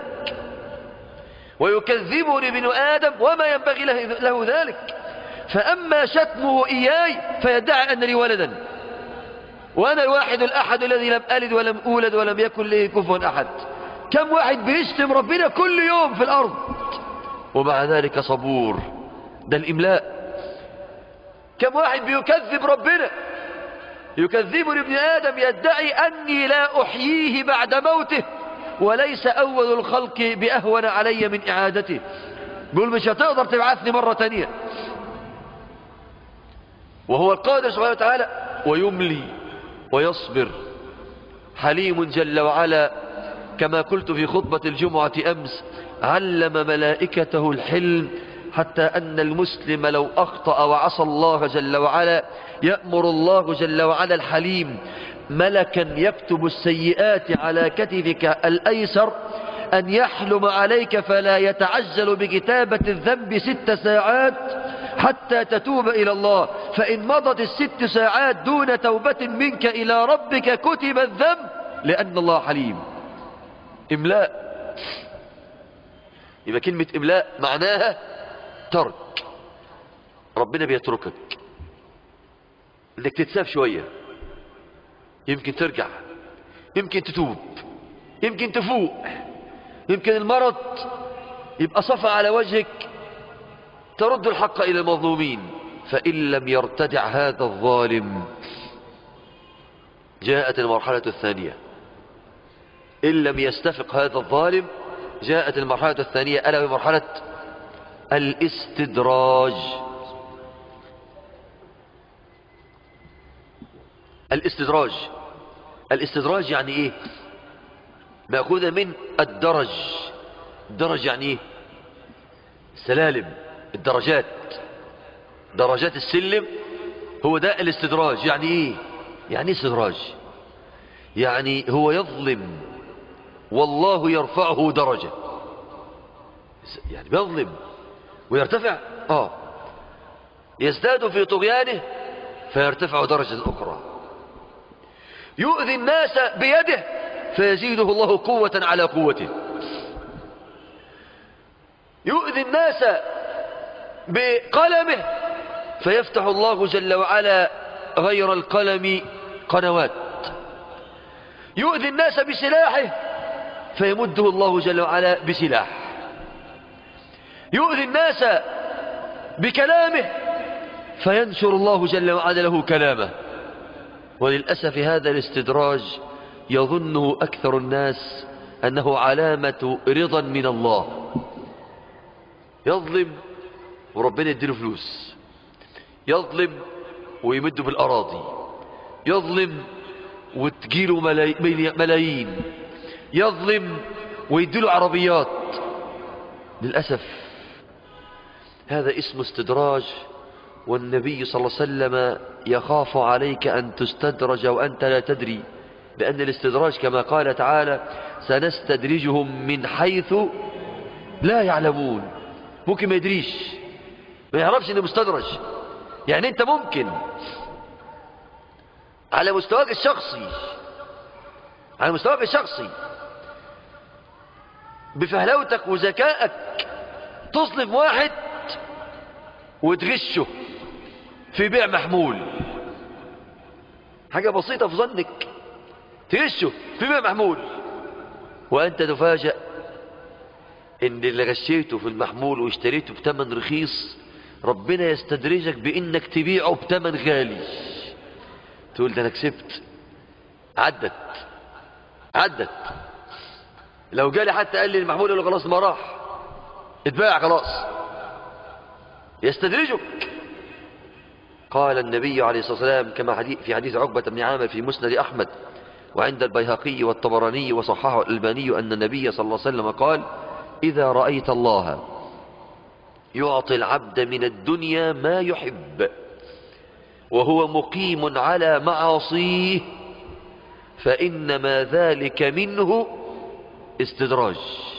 ويكذبني ابن آدم وما ينبغي له ذلك، فأما شتمه إياي فيدعي أن لي ولدا وأنا الواحد الأحد الذي لم ألد ولم أولد ولم يكن لي كفوا أحد. كم واحد بيشتم ربنا كل يوم في الأرض ومع ذلك صبور، ده الإملاء. كم واحد بيكذب ربنا، يكذبني ابن آدم يدعي أني لا أحييه بعد موته وليس أول الخلق بأهون علي من إعادته، بيقول مش هتقدر تبعثني مرة تانية، وهو القادر سبحانه وتعالى ويملي ويصبر، حليم جل وعلا. كما قلت في خطبة الجمعة أمس علم ملائكته الحلم، حتى أن المسلم لو أخطأ وعصى الله جل وعلا يأمر الله جل وعلا الحليم ملكا يكتب السيئات على كتفك الأيسر أن يحلم عليك فلا يتعجل بكتابة الذنب 6 ساعات حتى تتوب إلى الله، فإن مضت 6 ساعات دون توبة منك إلى ربك كتب الذنب، لأن الله حليم. إملاء. يبقى كلمة إملاء معناها ترك، ربنا بيتركك انك تتساب شوية، يمكن ترجع، يمكن تتوب، يمكن تفوق، يمكن المرض يبقى صفى على وجهك ترد الحق إلى المظلومين. فإن لم يرتدع هذا الظالم جاءت المرحلة الثانية، إن لم يستفق هذا الظالم جاءت المرحلة الثانية، ألا بمرحلة الاستدراج. الاستدراج، الاستدراج يعني ايه؟ مأخوذة من الدرج. الدرج يعني ايه؟ السلالم، الدرجات، درجات السلم، هو ده الاستدراج. يعني ايه؟ يعني ايه استدراج؟ يعني هو يظلم والله يرفعه درجة، يعني بيظلم ويرتفع، يزداد في طغيانه فيرتفع درجة أخرى، يؤذي الناس بيده فيزيده الله قوة على قوته، يؤذي الناس بقلمه فيفتح الله جل وعلا غير القلم قنوات، يؤذي الناس بسلاحه فيمده الله جل وعلا بسلاح، يؤذي الناس بكلامه فينشر الله جل وعلا له كلامه. وللأسف هذا الاستدراج يظنه أكثر الناس أنه علامة رضا من الله. يظلم وربنا يديله فلوس، يظلم ويمده بالأراضي، يظلم وتجيله ملايين، يظلم ويديله عربيات. للأسف هذا اسمه استدراج، والنبي صلى الله عليه وسلم يخاف عليك أن تستدرج وأنت لا تدري، لأن الاستدراج كما قال تعالى سنستدرجهم من حيث لا يعلمون. ممكن ما يدريش، ما يعرفش انه مستدرج. يعني انت ممكن على مستواك الشخصي بفهلوتك وذكائك تصلف واحد وتغشه في بيع محمول. حاجة بسيطة في ظنك، تغشه في بيع محمول، وأنت تفاجأ إن اللي غشيته في المحمول واشتريته بثمن رخيص ربنا يستدرجك بإنك تبيعه بثمن غالي. تقول ده أنا كسبت. عدت. لو جالي حتى قال لي المحمول يقول له خلاص ما راح، اتباع خلاص. يستدرجك. قال النبي عليه الصلاة والسلام كما في حديث عقبة بن عامر في مسند أحمد وعند البيهقي والطبراني وصححه الألباني أن النبي صلى الله عليه وسلم قال: إذا رأيت الله يعطي العبد من الدنيا ما يحب وهو مقيم على معاصيه فإنما ذلك منه استدراج.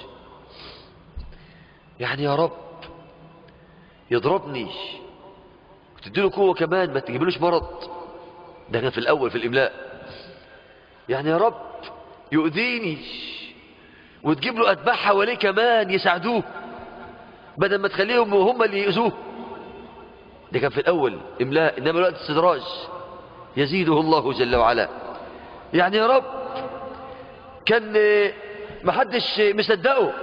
يعني يا رب يضربني وتديله قوة كمان، ما تجيبلوش مرض. ده كان في الأول في الإملاء. يعني يا رب يؤذيني وتجيب له أتباع حواليه كمان يساعدوه بدل ما تخليهم هم اللي يؤذوه. ده كان في الأول إملاء، إنما الوقت استدراج يزيده الله جل وعلا. يعني يا رب كان محدش مصدقه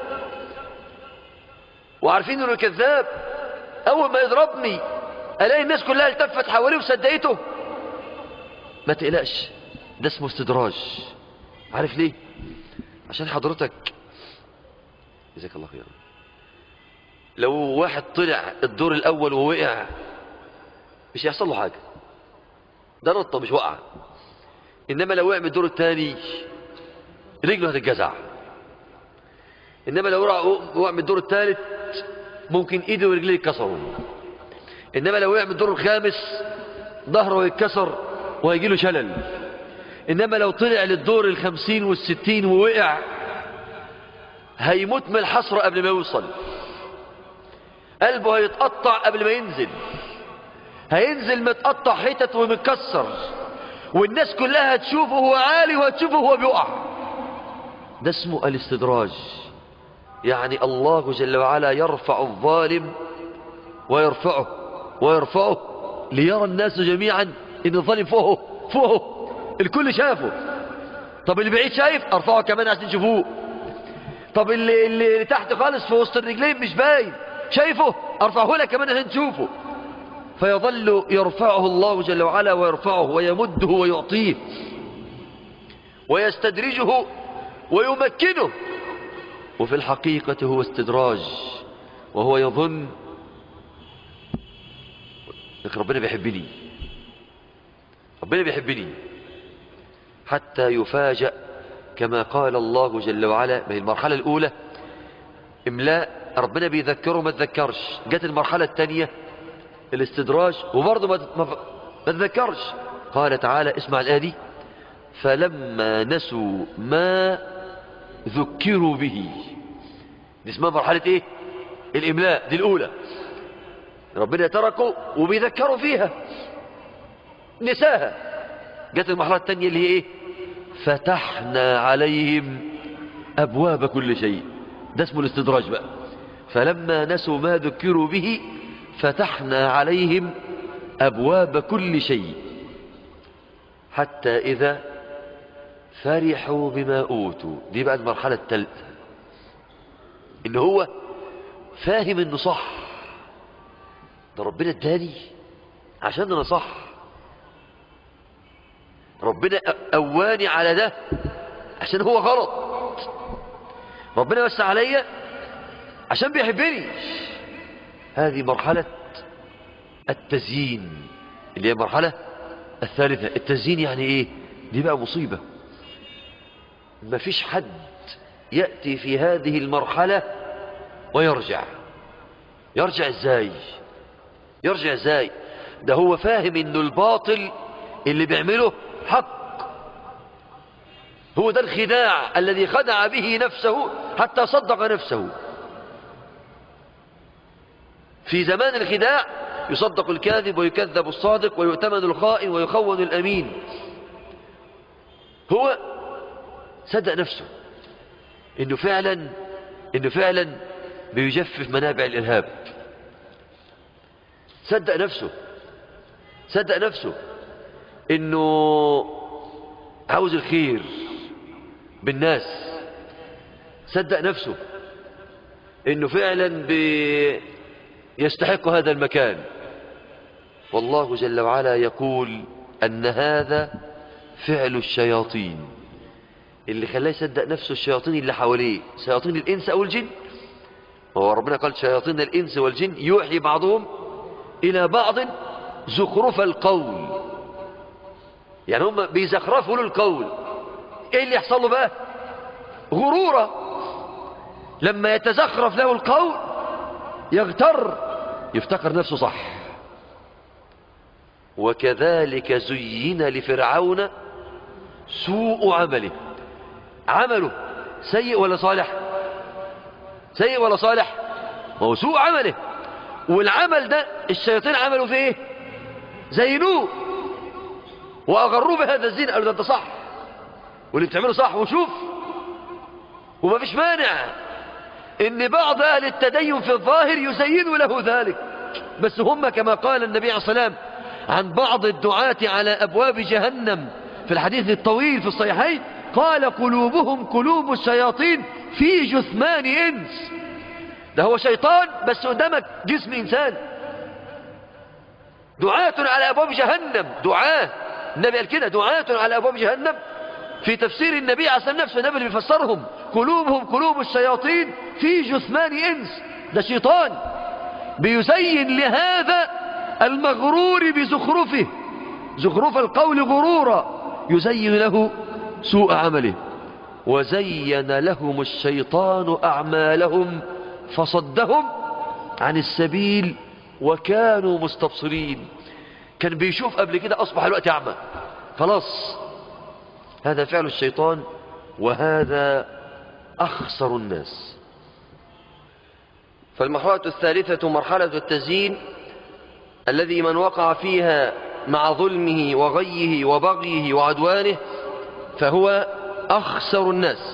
وعارفين انه كذاب، اول ما يضربني الاقي الناس كلها التفت حواليه وصدقته. ما تقلقش، ده اسمه استدراج. عارف ليه؟ عشان حضرتك جزاك الله خيرا، لو واحد طلع الدور الاول ووقع مش هيحصل له حاجه، ده نطه مش وقع. انما لو وقع من الدور الثاني رجله هتتجزع. انما لو وقع من الدور الثالث ممكن ايده ورجليه يتكسروا. انما لو وقع من الدور الخامس ظهره يتكسر وهيجي له شلل. انما لو طلع للدور 50 وال60 ووقع هيموت من الحسرة قبل ما يوصل، قلبه هيتقطع قبل ما ينزل، هينزل متقطع حتت ومتكسر، والناس كلها هتشوفه هو عالي وهتشوفه هو بيقع. ده اسمه الاستدراج. يعني الله جل وعلا يرفع الظالم ويرفعه ليرى الناس جميعا ان الظالم فوقه الكل شافه. طب اللي بعيد شايف ارفعه كمان عشان تشوفوه. طب اللي تحت خالص في وسط الرجلين مش باين شايفه ارفعه لك كمان عشان تشوفه. فيظل يرفعه الله جل وعلا ويرفعه ويمده ويعطيه ويستدرجه ويمكنه، وفي الحقيقة هو استدراج، وهو يظن ربنا بيحبني حتى يفاجأ كما قال الله جل وعلا. ما هي المرحلة الأولى إملاء، ربنا بيذكره ما تذكرش. جت المرحلة الثانية الاستدراج وبرضه ما تذكرش. قال تعالى اسمع الآية دي: فلما نسوا ما ذكروا به. دي اسمها مرحلة ايه؟ الإملاء. دي الأولى، ربنا تركوا وبيذكروا فيها نساها. جت المرحلة الثانية اللي هي ايه؟ فتحنا عليهم أبواب كل شيء. ده اسمه الاستدراج بقى. فلما نسوا ما ذكروا به فتحنا عليهم أبواب كل شيء حتى إذا فرحوا بما أوتوا. دي بقى المرحلة الثالثة، إن هو فاهم إنه صح، ده ربنا اداني عشان أنا صح. ربنا قواني على ده عشان هو غلط. ربنا وسع عليا عشان بيحبني. هذه مرحلة التزيين اللي هي المرحلة الثالثة. التزيين يعني ايه؟ دي بقى مصيبة. ما فيش حد يأتي في هذه المرحلة ويرجع. يرجع ازاي؟ يرجع ازاي؟ ده هو فاهم انه الباطل اللي بيعمله حق. هو ده الخداع الذي خدع به نفسه حتى صدق نفسه. في زمان الخداع يصدق الكاذب ويكذب الصادق ويؤتمن الخائن ويخون الأمين. هو صدق نفسه إنه فعلا بيجفف منابع الإرهاب. صدق نفسه إنه عاوز الخير بالناس. صدق نفسه إنه فعلا يستحق هذا المكان. والله جل وعلا يقول أن هذا فعل الشياطين. اللي خلاه يصدق نفسه الشياطين اللي حواليه، شياطين الإنس أو الجن. هو ربنا قال شياطين الإنس والجن يوحي بعضهم إلى بعض زخرف القول. يعني هم بيزخرفوا له القول. إيه اللي يحصل له بقى؟ غرورة. لما يتزخرف له القول يغتر، يفتكر نفسه صح. وكذلك زين لفرعون سوء عمله. عمله سيء ولا صالح؟ سيء ولا صالح؟ ما هو سوء عمله. والعمل ده الشياطين عملوا فيه ايه؟ زينوه واغروه بهذا الزين. قالوا ده انت صح واللي بتعمله صح. وشوف، وما فيش مانع ان بعض اهل التدين في الظاهر يزينوا له ذلك، بس هم كما قال النبي عليه الصلاة والسلام عن بعض الدعاة على ابواب جهنم في الحديث الطويل في الصحيحين، قال قلوبهم قلوب الشياطين في جثمان انس. ده هو شيطان بس قدامك جسم انسان. دعاة على ابواب جهنم. دعاة، النبي قال كده، دعاة على ابواب جهنم. في تفسير النبي عليه الصلاة والسلام نفسه النبي اللي بيفسرهم قلوبهم قلوب الشياطين في جثمان انس. ده شيطان بيزين لهذا المغرور بزخرفه، زخرف القول غرورا، يزين له سوء عمله. وزين لهم الشيطان أعمالهم فصدهم عن السبيل وكانوا مستبصرين. كان بيشوف قبل كده أصبح الوقت أعمى خلاص. هذا فعل الشيطان، وهذا أخسر الناس. فالمرحلة الثالثة مرحلة التزيين، الذي من وقع فيها مع ظلمه وغيه وبغيه وعدوانه فهو أخسر الناس.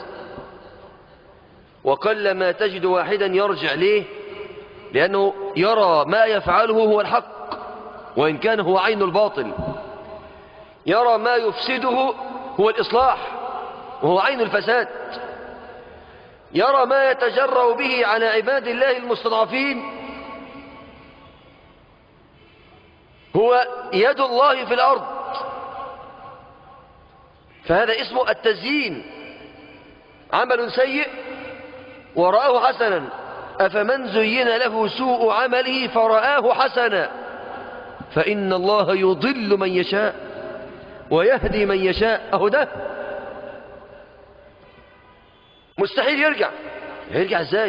وقل ما تجد واحدا يرجع ليه، لأنه يرى ما يفعله هو الحق وإن كان هو عين الباطل. يرى ما يفسده هو الإصلاح وهو عين الفساد. يرى ما يتجرأ به على عباد الله المستضعفين هو يد الله في الأرض. فهذا اسمه التزيين. عمل سيء ورآه حسنا، أفمن زين له سوء عمله فرآه حسنا فإن الله يضل من يشاء ويهدي من يشاء. أهو ده مستحيل يرجع ازاي؟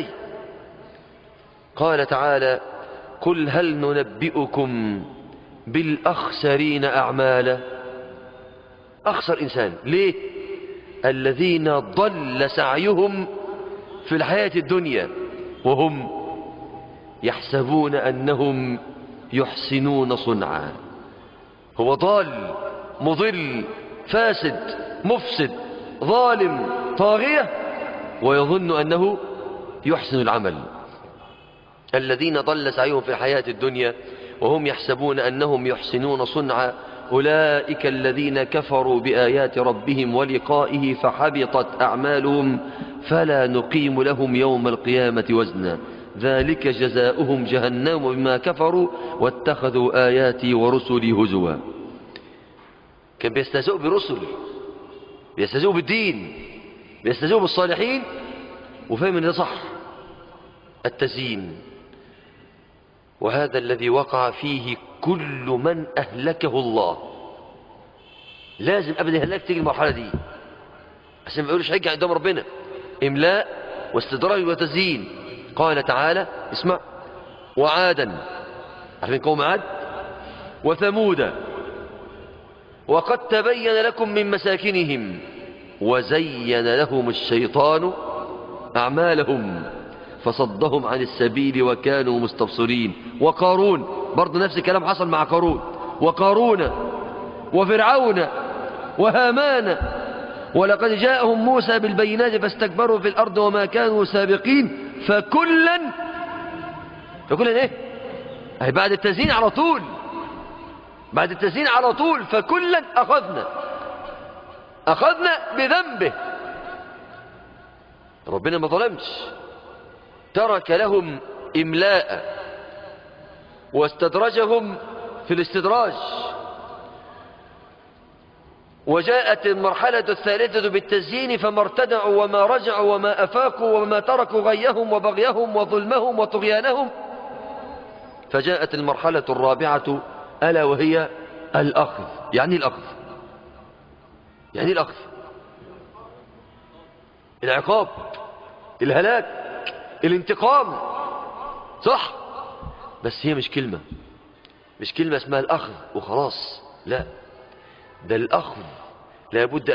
قال تعالى قل هل ننبئكم بالأخسرين أعمالا. أخسر إنسان ليه؟ الذين ضل سعيهم في الحياة الدنيا وهم يحسبون أنهم يحسنون صنعا. هو ضال، مضل، فاسد، مفسد، ظالم، طاغية، ويظن أنه يحسن العمل. الذين ضل سعيهم في الحياة الدنيا وهم يحسبون أنهم يحسنون صنعا أولئك الذين كفروا بآيات ربهم ولقائه فحبطت أعمالهم فلا نقيم لهم يوم القيامة وزنا ذلك جزاؤهم جهنم بما كفروا واتخذوا آياتي ورسلي هزوا. كان بيستهزئوا برسل، بيستهزئوا بالدين، بيستهزئوا بالصالحين، وفهم ان ده صح، التزيين. وهذا الذي وقع فيه كل من أهلكه الله. لازم أبدا هلاك تيجي المرحلة دي عشان ما يقولوش حاجة قدام ربنا. إملاء واستدراج وتزيين. قال تعالى اسمع: وعادا، عارفين قوم عاد؟ وثمود وقد تبين لكم من مساكنهم وزين لهم الشيطان أعمالهم فصدهم عن السبيل وكانوا مستبصرين. وقارون، برضو نفس الكلام حصل مع قارون، وقارون وفرعون وهامان ولقد جاءهم موسى بالبينات فاستكبروا في الأرض وما كانوا سابقين فكلا ايه؟ أي بعد التزيين على طول، بعد التزيين على طول، فكلا أخذنا بذنبه. ربنا ما ظلمش، ترك لهم إملاء واستدرجهم في الاستدراج. وجاءت المرحلة الثالثة بالتزيين فما ارتدعوا وما رجعوا وما أفاقوا وما تركوا غيهم وبغيهم وظلمهم وطغيانهم. فجاءت المرحلة الرابعة ألا وهي الأخذ. يعني الأخذ، يعني الأخذ، العقاب، الهلاك، الانتقام، صح؟ بس هي مش كلمة اسمها الأخذ وخلاص، لا، ده الأخذ لابد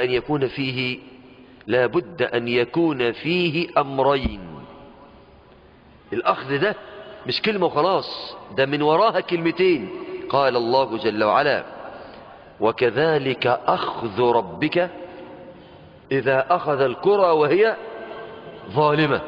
أن يكون فيه أمرين. الأخذ ده مش كلمة وخلاص، ده من وراها كلمتين. قال الله جل وعلا: وكذلك أخذ ربك إذا أخذ القرى وهي ظالمة.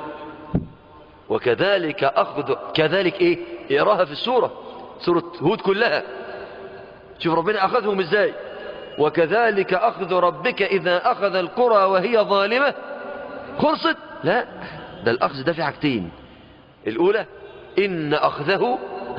وكذلك أخذ، كذلك إيه؟ اقراها في سورة هود كلها، شوف ربنا أخذهم إزاي. وكذلك أخذ ربك إذا أخذ القرى وهي ظالمة. خلصت؟ لا، ده الأخذ ده في حاجتين. الأولى إن أخذه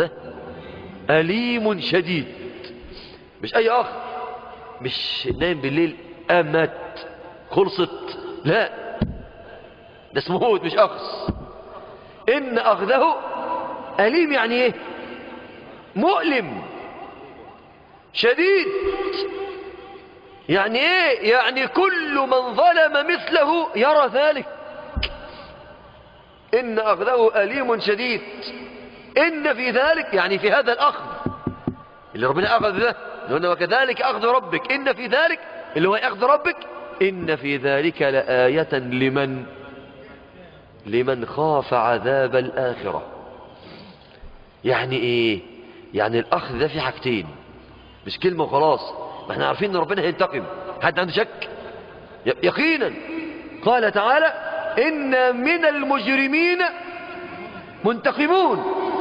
أليم شديد. مش أي أخذ، مش نايم بالليل أمت خلصت، لا، ده اسمه هود مش أخذ. إن أخذه أليم، يعني إيه؟ مؤلم شديد. يعني إيه؟ يعني كل من ظلم مثله يرى ذلك. إن أخذه أليم شديد. إن في ذلك، يعني في هذا الأخذ اللي ربنا أخذ ده، لأنه وكذلك أخذ ربك، إن في ذلك اللي هو أخذ ربك، إن في ذلك لآية لمن خاف عذاب الآخرة. يعني إيه؟ يعني الأخذ ده في حاجتين، مش كلمة وخلاص. ما احنا عارفين ان ربنا هينتقم، حد عنده شك؟ يقينا. قال تعالى: إن من المجرمين منتقمون.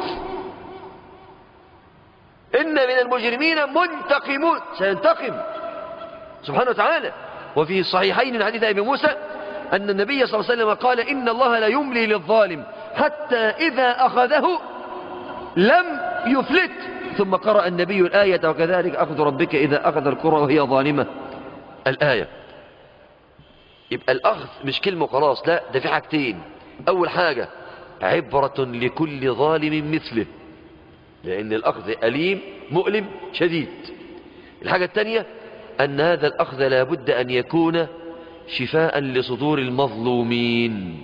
إن من المجرمين منتقمون، سينتقم سبحانه وتعالى. وفي الصحيحين من حديث أبي موسى أن النبي صلى الله عليه وسلم قال: إن الله لا يملي للظالم حتى إذا أخذه لم يفلت. ثم قرأ النبي الآية: وكذلك أخذ ربك إذا أخذ القرى وهي ظالمة، الآية. يبقى الأخذ مش كلمة خلاص، لا، ده في حاجتين. أول حاجة عبرة لكل ظالم مثله، لأن الأخذ أليم مؤلم شديد. الحاجة الثانية أن هذا الأخذ لا بد أن يكون شفاء لصدور المظلومين.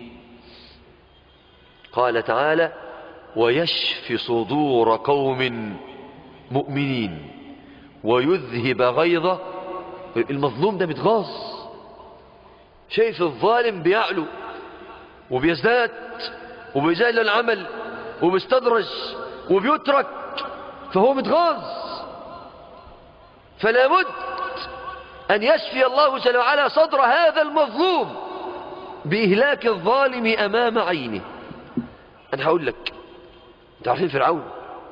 قال تعالى: ويشفي صدور قوم مؤمنين ويذهب غيظ المظلوم. ده متغاظ، شايف الظالم بيعلو وبيزداد وبيزال له العمل وبيستدرج وبيترك، فهو متغاظ. فلا بد أن يشفي الله جل وعلا صدر هذا المظلوم بإهلاك الظالم أمام عينه. أنا هقول لك، أنت عارفين فرعون؟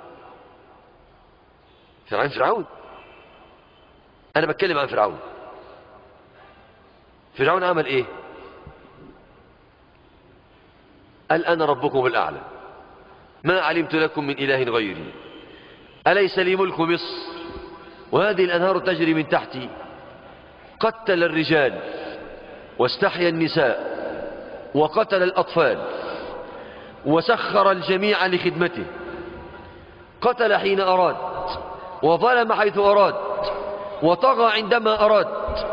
أنا بتكلم عن فرعون. فرعون عمل إيه؟ قال: أنا ربكم الأعلى. ما علمت لكم من إله غيري أليس لي ملك مصر وهذه الأنهار تجري من تحتي. قتل الرجال واستحيا النساء وقتل الأطفال وسخر الجميع لخدمته. قتل حين أراد وظلم حيث أراد وطغى عندما أراد.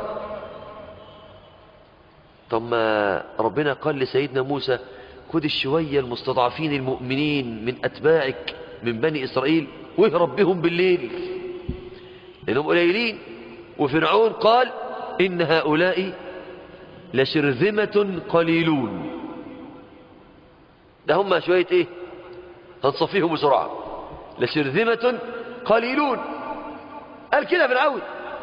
طب ما ربنا قال لسيدنا موسى خذ الشوية المستضعفين المؤمنين من أتباعك من بني إسرائيل واهرب بهم بالليل لأنهم قليلين. وفرعون قال إن هؤلاء لشرذمة قليلون، ده هم شوية إيه هنصفيهم بسرعة، لشرذمة قليلون، قال كده فرعون.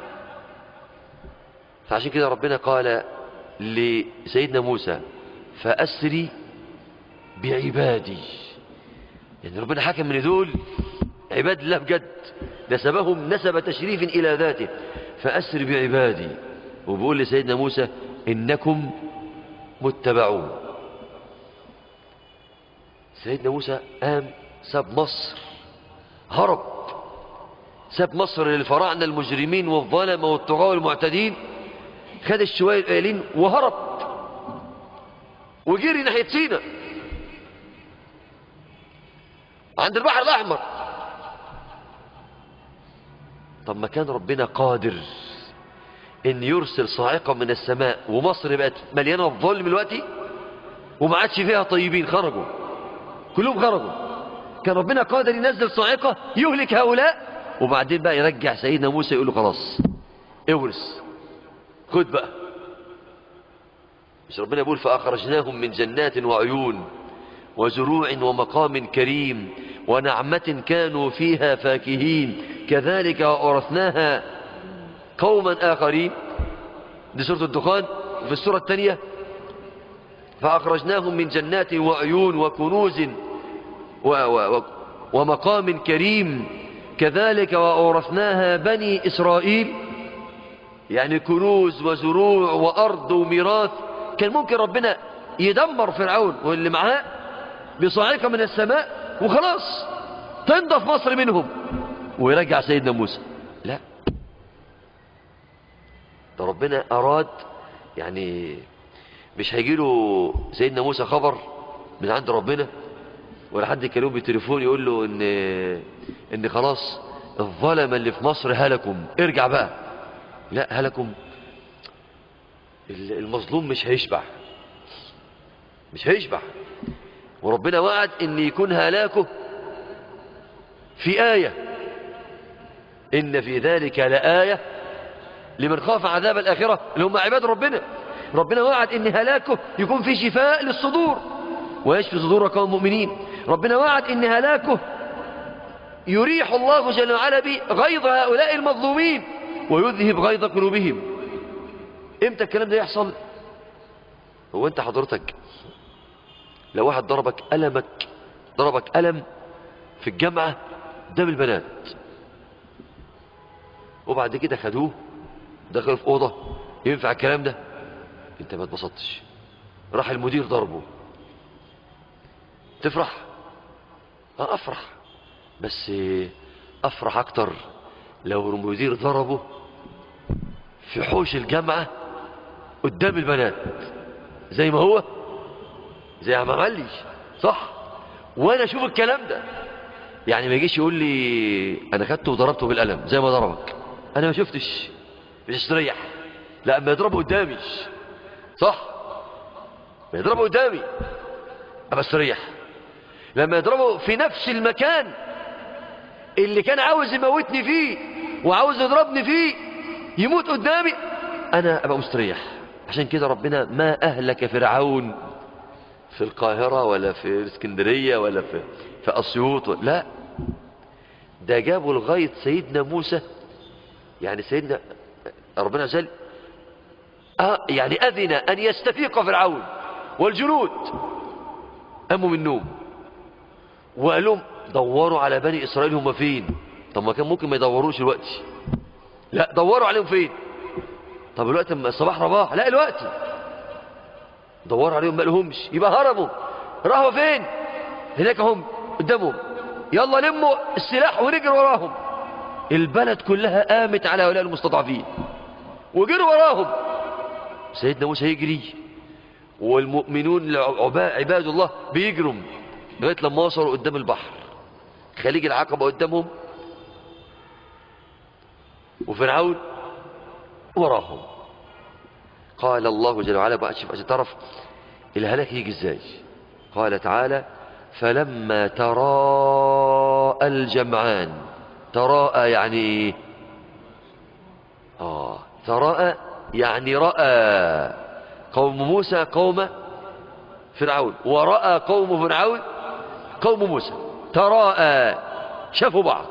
فعشان كده ربنا قال لسيدنا موسى فأسري بعبادي، يعني ربنا حكم من دول عباد الله بجد، نسبهم نسب تشريف إلى ذاته. فأسر بعبادي، وبيقول لسيدنا موسى إنكم متبعون. سيدنا موسى قام ساب مصر، هرب، ساب مصر للفراعنة المجرمين والظلمة والطغاة والمعتدين، خد الشوية القليلين وهرب وجري ناحية سيناء عند البحر الأحمر. طب ما كان ربنا قادر ان يرسل صاعقة من السماء ومصر بقت مليانة الظلم دلوقتي وما عادش فيها طيبين، خرجوا كلهم خرجوا. كان ربنا قادر ينزل صاعقة يهلك هؤلاء وبعدين بقى يرجع سيدنا موسى يقول له خلاص اورث، خد بقى. مش ربنا يقول فأخرجناهم من جنات وعيون وزروع ومقام كريم ونعمة كانوا فيها فاكهين كذلك وأورثناها قوما آخرين. دي سورة الدخان. في السورة الثانية فأخرجناهم من جنات وعيون وكنوز ومقام كريم كذلك وأورثناها بني إسرائيل، يعني كنوز وزروع وأرض وميراث. كان ممكن ربنا يدمر فرعون واللي معاه بصاعقة من السماء وخلاص تنضف مصر منهم ويرجع سيدنا موسى، لا، ده ربنا أراد، يعني مش هيجيله سيدنا موسى خبر من عند ربنا ولا حد يكلمه بالتليفون يقول له ان خلاص الظلمة اللي في مصر هلكم ارجع بقى. لا، هلكم المظلوم مش هيشبع، مش هيشبع. وربنا وعد ان يكون هلاكه في آية، إن في ذلك لآية لمن خاف عذاب الآخرة اللي هم عباد ربنا. ربنا وعد إن هلاكه يكون في شفاء للصدور ويشفي صدور قوم مؤمنين. ربنا وعد إن هلاكه يريح الله جل وعلا به غيظ هؤلاء المظلومين ويذهب غيظ قلوبهم. إمتى الكلام ده يحصل؟ هو أنت حضرتك لو واحد ضربك ألم في الجامعة قدام البنات وبعد كده خدوه دخلوا في أوضة، ينفع الكلام ده؟ انت ما اتبسطتش، راح المدير ضربه، تفرح؟ افرح، بس افرح اكتر لو المدير ضربه في حوش الجامعة قدام البنات زي ما هو، زي ما عملي، صح؟ وانا اشوف الكلام ده، يعني ما يجيش يقول لي انا خدته وضربته بالقلم زي ما ضربك، انا ما شفتش، مش استريح. لا، اما يضربه قدامي، صح؟ ما يضربه قدامي ابقى استريح. لما يضربه في نفس المكان اللي كان عاوز يموتني فيه وعاوز يضربني فيه يموت قدامي، انا ابقى مستريح. عشان كده ربنا ما اهلك فرعون في القاهرة ولا في الاسكندرية ولا في اسيوط، لا، ده جابوا لغاية سيدنا موسى. يعني سيدنا ربنا جل يعني أذن أن يستفيق فرعون والجنود، قاموا من النوم وقال لهم دوروا على بني إسرائيل هم فين. طب ما كان ممكن ما يدوروش الوقت، لا، دوروا عليهم فين. طب الوقت الصباح رباح، لا، الوقت دوروا عليهم ما لهمش، يبقى هربوا، راحوا فين؟ هناك هم قدامهم، يلا لموا السلاح ونجري وراهم. البلد كلها قامت على هؤلاء المستضعفين وجروا وراهم. سيدنا موسى يجري والمؤمنون عباد الله بيجروا لغاية لما وصلوا قدام البحر، خليج العقبة قدامهم وفرعون وراهم. قال الله جل وعلا بقى عشان تعرف الهلاك يجي ازاي. قال تعالى فلما تراءى الجمعان. تراءى يعني ايه؟ تراءى يعني رأى قوم موسى قوم فرعون، ورأى قوم فرعون قوم موسى. تراءى شافوا بعض.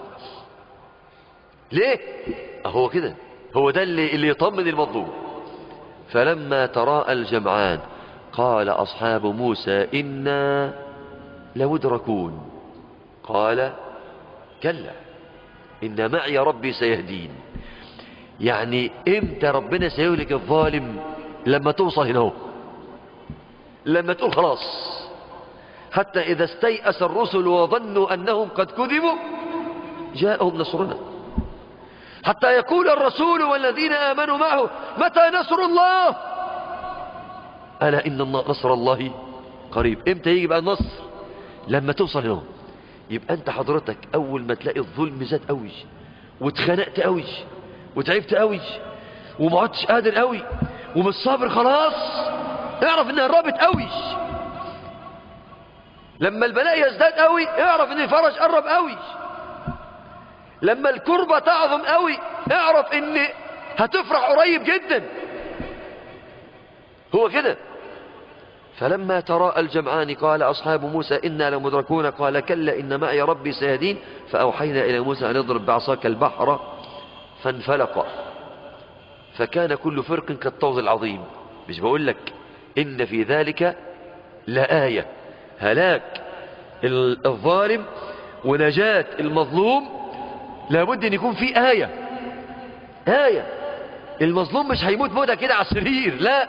ليه؟ هو كده، هو ده اللي يطمن المظلوم. فلما تراءى الجمعان قال أصحاب موسى إنا لمدركون. قال كلا إن معي ربي سيهدين. يعني إمتى ربنا سيهلك الظالم؟ لما توصل هنا، لما تقول خلاص. حتى إذا استيأس الرسل وظنوا أنهم قد كذبوا جاءهم نصرنا. حتى يقول الرسول والذين آمنوا معه متى نصر الله؟ ألا إن نصر الله قريب. إمتى يجي بقى النصر؟ لما توصل هنا. يبقى أنت حضرتك أول ما تلاقي الظلم زاد قوي واتخنقت قوي وتعبت قوي وما عدتش قادر قوي ومش صابر خلاص، اعرف انها قربت قوي. لما البلاء يزداد قوي اعرف ان الفرج قرب قوي. لما الكربة تعظم قوي اعرف ان هتفرح قريب جدا. هو كده. فلما تراءى الجمعان قال أصحاب موسى إنا لمدركون قال كلا إن معي ربي سيهدين. فأوحينا إلى موسى أن اضرب بعصاك البحر فانفلق فكان كل فرق كالطود العظيم. مش بقول لك إن في ذلك لآية؟ هلاك الظالم ونجاة المظلوم لابد أن يكون في آية. آية. المظلوم مش هيموت موتة كده على السرير، لا.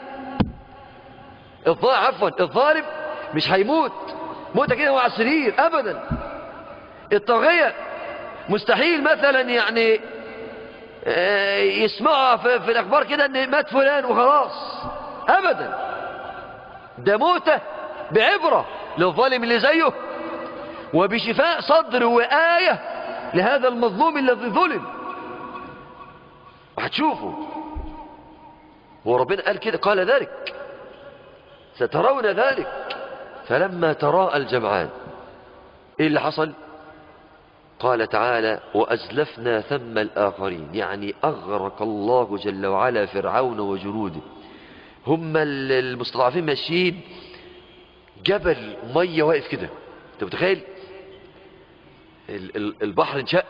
الظالم مش هيموت موتة كده وهو على السرير أبدا. الطاغية مستحيل مثلا يعني يسمعها في الأخبار كده أن مات فلان وخلاص أبدا. ده موتة بعبرة للظالم اللي زيه وبشفاء صدر وآية لهذا المظلوم الذي ظلم. وهتشوفوا هو ربنا قال كده، قال ذلك سترون ذلك. فلما تراءى الجمعان ايه اللي حصل؟ قال تعالى وأزلفنا ثم الآخرين. يعني أغرق الله جل وعلا فرعون وجنوده. هم المستضعفين ماشيين، جبل مية واقف كده. انت متخيل؟ البحر انشق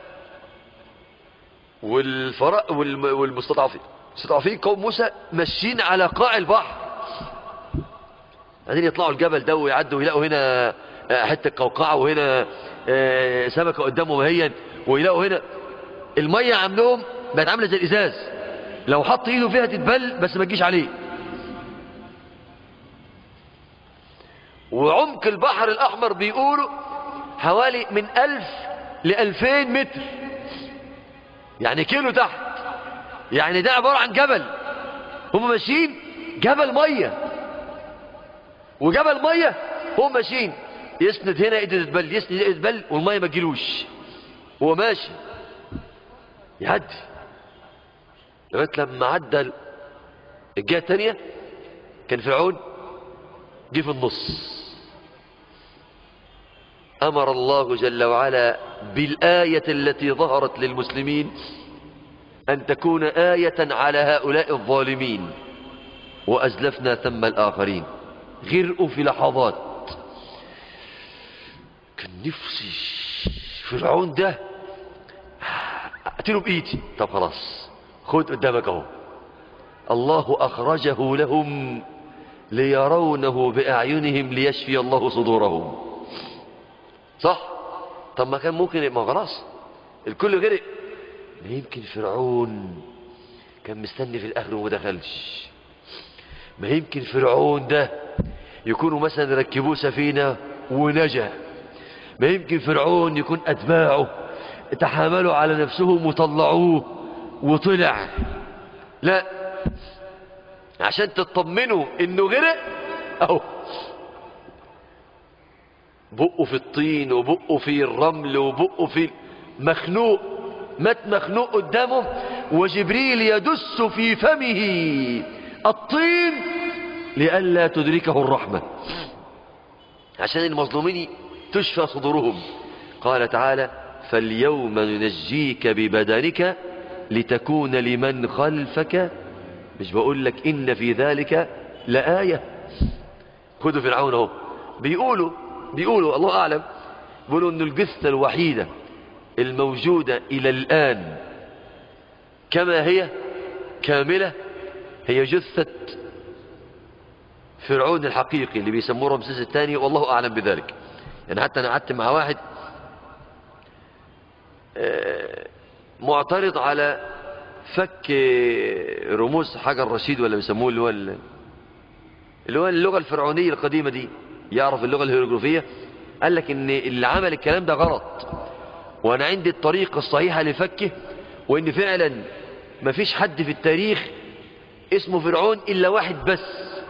والمستضعفين قوم موسى ماشيين على قاع البحر، بعدين يطلعوا الجبل ده ويعدوا ويلاقوا هنا حته قوقعه وهنا سمكه قدامهم هي، ويلاقوا هنا الميه عندهم بقت عامله زي الازاز، لو حط ايده فيها تتبل بس ما تجيش عليه. وعمق البحر الأحمر بيقولوا حوالي من 1000 ل2000 متر، يعني كيلو تحت. يعني ده عبارة عن جبل، هم ماشيين جبل مية وجبل مية، هم ماشيين يسند هنا ايده تتبل، يسند ايده تتبل والمية ما تجيلوش، هو ماشي يعدي لغاية لما عدى الجهة الثانية. كان فرعون جه في النص. أمر الله جل وعلا بالآية التي ظهرت للمسلمين أن تكون آية على هؤلاء الظالمين. وأزلفنا ثم الآخرين. غرقوا في لحظات. كان نفسي فرعون ده أقتله بإيدي. طب خلاص خد قدامك اهو، الله أخرجه لهم ليرونه بأعينهم ليشفي الله صدورهم. صح؟ طب ما كان ممكن، ما خلاص الكل غرق. ما يمكن فرعون كان مستني في الآخر وما دخلش. ما يمكن فرعون ده يكونوا مثلا ركبوه سفينة ونجا. ما يمكن فرعون يكون أتباعه تحاملوا على نفسهم وطلعوه وطلع. لا، عشان تطمنوا انه غرق اهو، بقه في الطين وبقه في الرمل وبقه في مخنوق، مات مخنوق قدامهم، وجبريل يدس في فمه الطين لئلا تدركه الرحمة، عشان المظلومين تشفى صدورهم. قال تعالى فاليوم ننجيك ببدنك لتكون لمن خلفك. مش بقول لك إن في ذلك لآية؟ خذوا فرعون اهو، بيقولوا الله أعلم، بيقولوا أن الجثة الوحيدة الموجودة إلى الآن كما هي كاملة هي جثة فرعون الحقيقي اللي بيسموه رمسيس الثاني، والله أعلم بذلك. يعني حتى أنا قعدت مع واحد معترض على فك رموز حجر رشيد ولا بيسموه اللي هو اللغة الفرعونية القديمة دي، يعرف اللغة الهيروغليفية. قال لك ان اللي عمل الكلام ده غلط، وانا عندي الطريقة الصحيحة لفكه، وان فعلا مفيش حد في التاريخ اسمه فرعون الا واحد بس،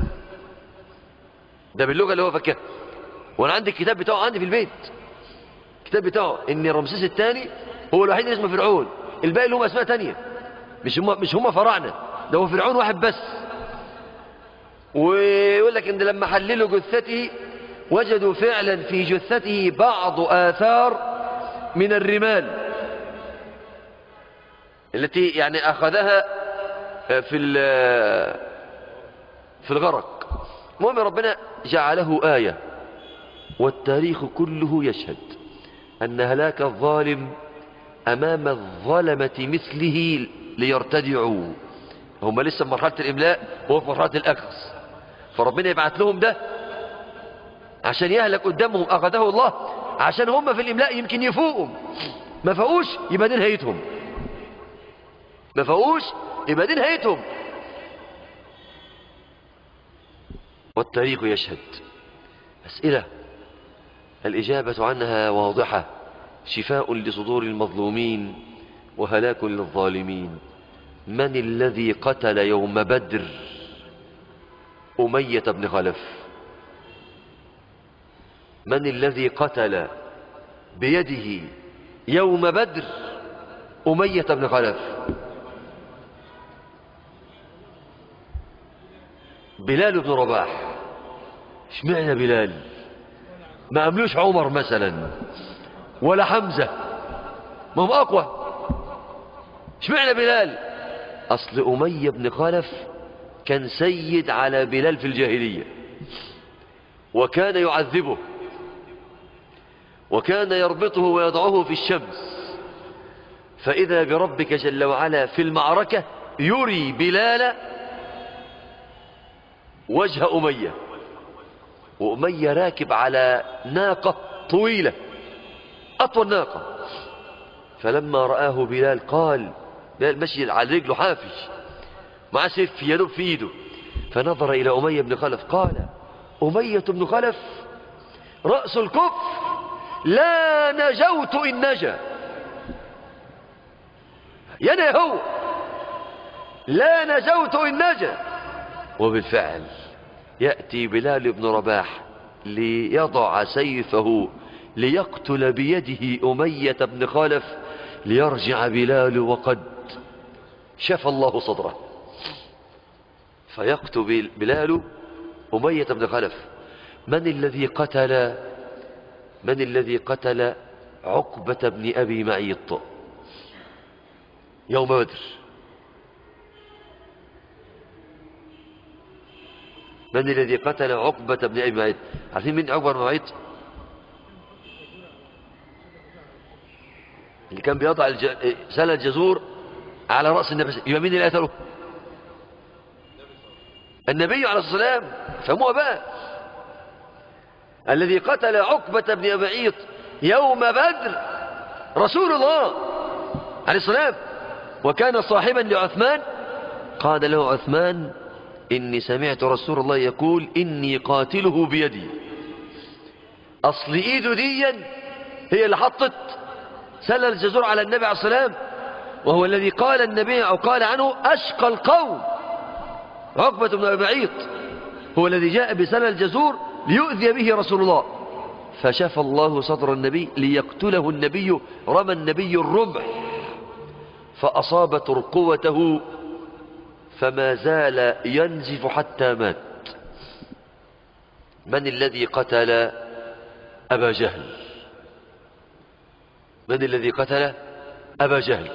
ده باللغة اللي هو فكها. وانا عندي الكتاب بتاعه عندي في البيت، الكتاب بتاعه ان رمسيس الثاني هو الوحيد اللي اسمه فرعون، الباقي اللي هم اسماء تانية، مش هم فراعنة، ده هو فرعون واحد بس. ويقول لك ان لما حللوا جثته وجدوا فعلا في جثته بعض آثار من الرمال التي يعني أخذها في الغرق. المهم ربنا جعله آية، والتاريخ كله يشهد أن هلاك الظالم أمام الظلمة مثله ليرتدعوا. هم لسه في مرحلة الإملاء، هو في مرحلة الأخذ، فربنا يبعث لهم ده عشان يهلك قدامهم، أخذه الله عشان هم في الإملاء يمكن يفوقهم، ما فوقوش يبقى دي نهايتهم، ما فوقوش يبقى دي نهايتهم. والتاريخ يشهد. أسئلة الإجابة عنها واضحة، شفاء لصدور المظلومين وهلاك للظالمين. من الذي قتل يوم بدر أمية بن خلف؟ من الذي قتل بيده يوم بدر أمية بن خلف؟ بلال بن رباح. اشمعنى بلال؟ ما عملوش عمر مثلا ولا حمزة، ما هم أقوى. اشمعنى بلال؟ أصل أمية بن خلف كان سيد على بلال في الجاهلية، وكان يعذبه، وكان يربطه ويضعه في الشمس، فإذا بربك جل وعلا في المعركة يري بلال وجه أمية، وأمية راكب على ناقة طويلة أطول ناقة، فلما رآه بلال قال، بلال مشي على رجله حافي مع سيف يدب في ايده، فنظر إلى أمية بن خلف قال أمية بن خلف رأس الكفر، لا نجوت إن نجا. ينا هو لا نجوت إن نجا. وبالفعل يأتي بلال بن رباح ليضع سيفه ليقتل بيده أمية بن خلف، ليرجع بلال وقد شفى الله صدره، فيقتل بلال أمية بن خلف. من الذي قتل عقبة بن أبي معيط يوم بدر؟ من الذي قتل عقبة بن أبي معيط؟ عارفين من عقبة بن معيط؟ اللي كان بيضع سلة الجزور على رأس النبي، يبقى مين اللي قتله؟ النبي عليه الصلاة والسلام. فهموها بقى، الذي قتل عقبة بن أبي معيط يوم بدر رسول الله عليه السلام، وكان صاحبا لعثمان. قال له عثمان إني سمعت رسول الله يقول إني قاتله بيدي. أصل إيده دي هي اللي حطت سل الجزور على النبي عليه السلام، وهو الذي قال النبي أو قال عنه أشقى القوم. عقبة بن أبي معيط هو الذي جاء بسل الجزور ليؤذي به رسول الله، فشفى الله صدر النبي ليقتله النبي. رمى النبي الرمح فأصاب ترقوته فما زال ينزف حتى مات. من الذي قتل أبا جهل؟ من الذي قتل أبا جهل؟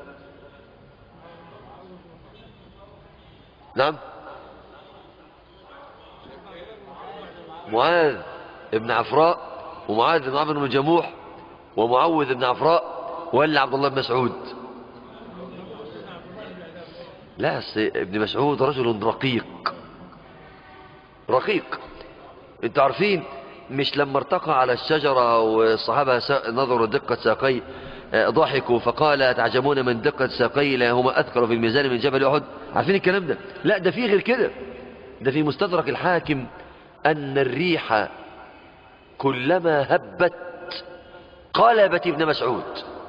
نعم، معاذ ابن عفراء، ومعاذ بن عمرو بن جموح، ومعوذ بن عفراء، ولا عبد الله بن مسعود؟ لا، ابن مسعود رجل رقيق رقيق. انتوا عارفين مش لما ارتقى على الشجرة والصحابة نظروا دقة ساقيه ضحكوا فقال تعجبون من دقة ساقيه لهما أثقل في الميزان من جبل أحد؟ عارفين الكلام ده؟ لا، ده فيه غير كده. ده في مستدرك الحاكم أن الريح كلما هبت قلبت ابن مسعود.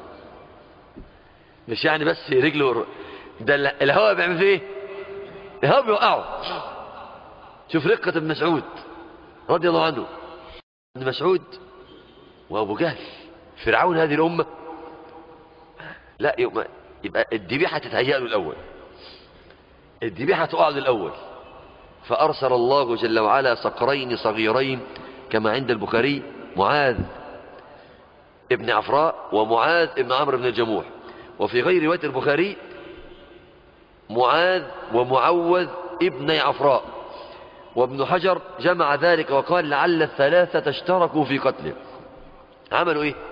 مش يعني بس رجله، ده الهواء بيعمل فيه ايه؟ الهواء بيوقعه. شوف رقة ابن مسعود رضي الله عنه. ابن مسعود وابو جهل فرعون هذه الامه. لا، يبقى الذبيحه تتهيأ له الاول، الذبيحه تقع له الاول. فارسل الله جل وعلا صقرين صغيرين كما عند البخاري، معاذ ابن عفراء ومعاذ ابن عمرو بن الجموح. وفي غير روايه البخاري معاذ ومعوذ ابن عفراء. وابن حجر جمع ذلك وقال لعل الثلاثة اشتركوا في قتله. عملوا ايه؟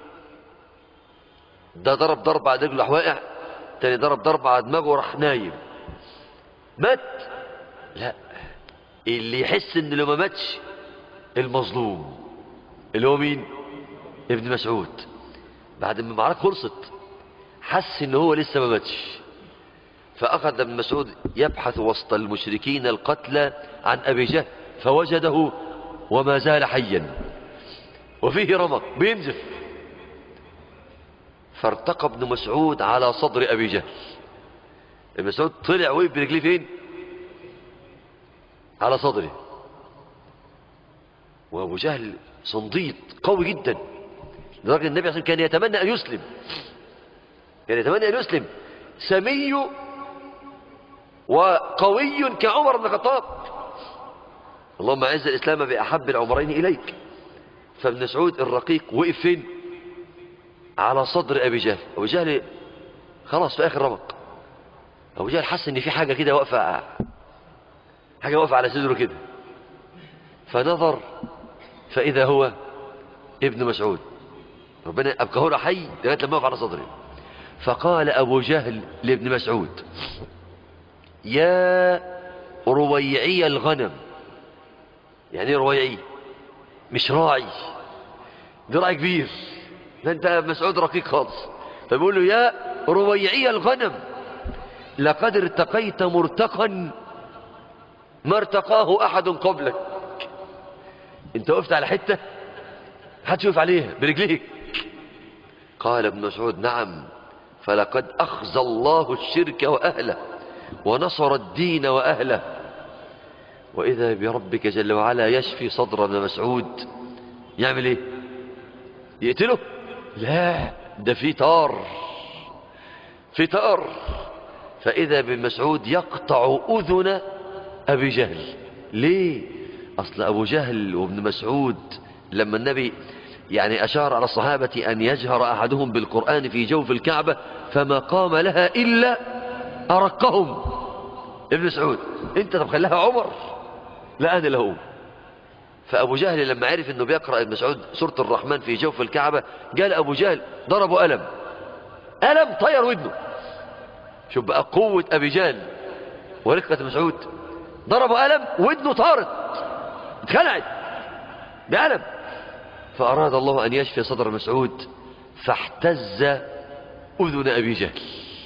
ده ضرب ضرب على رجله راح واقع، تاني ضرب ضرب على دماغه راح نايم مات. لا، اللي يحس ان لو ما ماتش المظلوم اللي هو مين؟ ابن مسعود. بعد ما المعركة خلصت حس ان هو لسه ما ماتش، فأخذ ابن مسعود يبحث وسط المشركين القتلى عن أبي جهل فوجده وما زال حيا وفيه رمق بينزف. فارتقى ابن مسعود على صدر أبي جهل. ابن مسعود طلع وقف برجليه فين؟ على صدره. وأبو جهل صنديد قوي جدا لدرجة النبي صلى الله عليه وسلم كان يتمنى أن يسلم، كان يتمنى أن يسلم. سمي وقوي كعمر بن الخطاب. اللهم اعز الإسلام بأحب العمرين إليك. فابن مسعود الرقيق وقف فين؟ على صدر أبي جهل. أبو جهل خلاص في آخر رمق. أبو جهل حس إن في حاجة كده واقفة، حاجة واقفة على صدره كده، فنظر فإذا هو ابن مسعود. ربنا أبقاه له حي لغاية لما وقف على صدره. فقال أبو جهل لابن مسعود يا رويعي الغنم. يعني ايه رويعي؟ مش راعي، ده راعي كبير، ده انت مسعود رقيق خالص. فبيقول له يا رويعي الغنم لقد ارتقيت مرتقا ما ارتقاه احد قبلك. انت وقفت على حته محدش يقف عليها برجليك. قال ابن مسعود نعم، فلقد اخزى الله الشرك واهله ونصر الدين واهله. واذا بربك جل وعلا يشفي صدر ابن مسعود. يعمل ايه؟ يقتله؟ لا، ده في طار، في طار. فاذا بن مسعود يقطع اذن ابي جهل. ليه؟ اصل ابو جهل وابن مسعود لما النبي يعني اشار على الصحابة ان يجهر احدهم بالقرآن في جوف الكعبة فما قام لها الا ارقهم ابن مسعود. انت طب خليها عمر، لا انا له. فابو جهل لما عرف انه بيقرأ ابن مسعود سورة الرحمن في جوف الكعبة قال ابو جهل ضربه قلم طير ودنه. شوف بقى قوة ابي جهل ورقة مسعود، ضربه قلم ودنه طارت اتخلعت بقلم. فاراد الله ان يشفي صدر مسعود فاحتز اذن ابي جهل.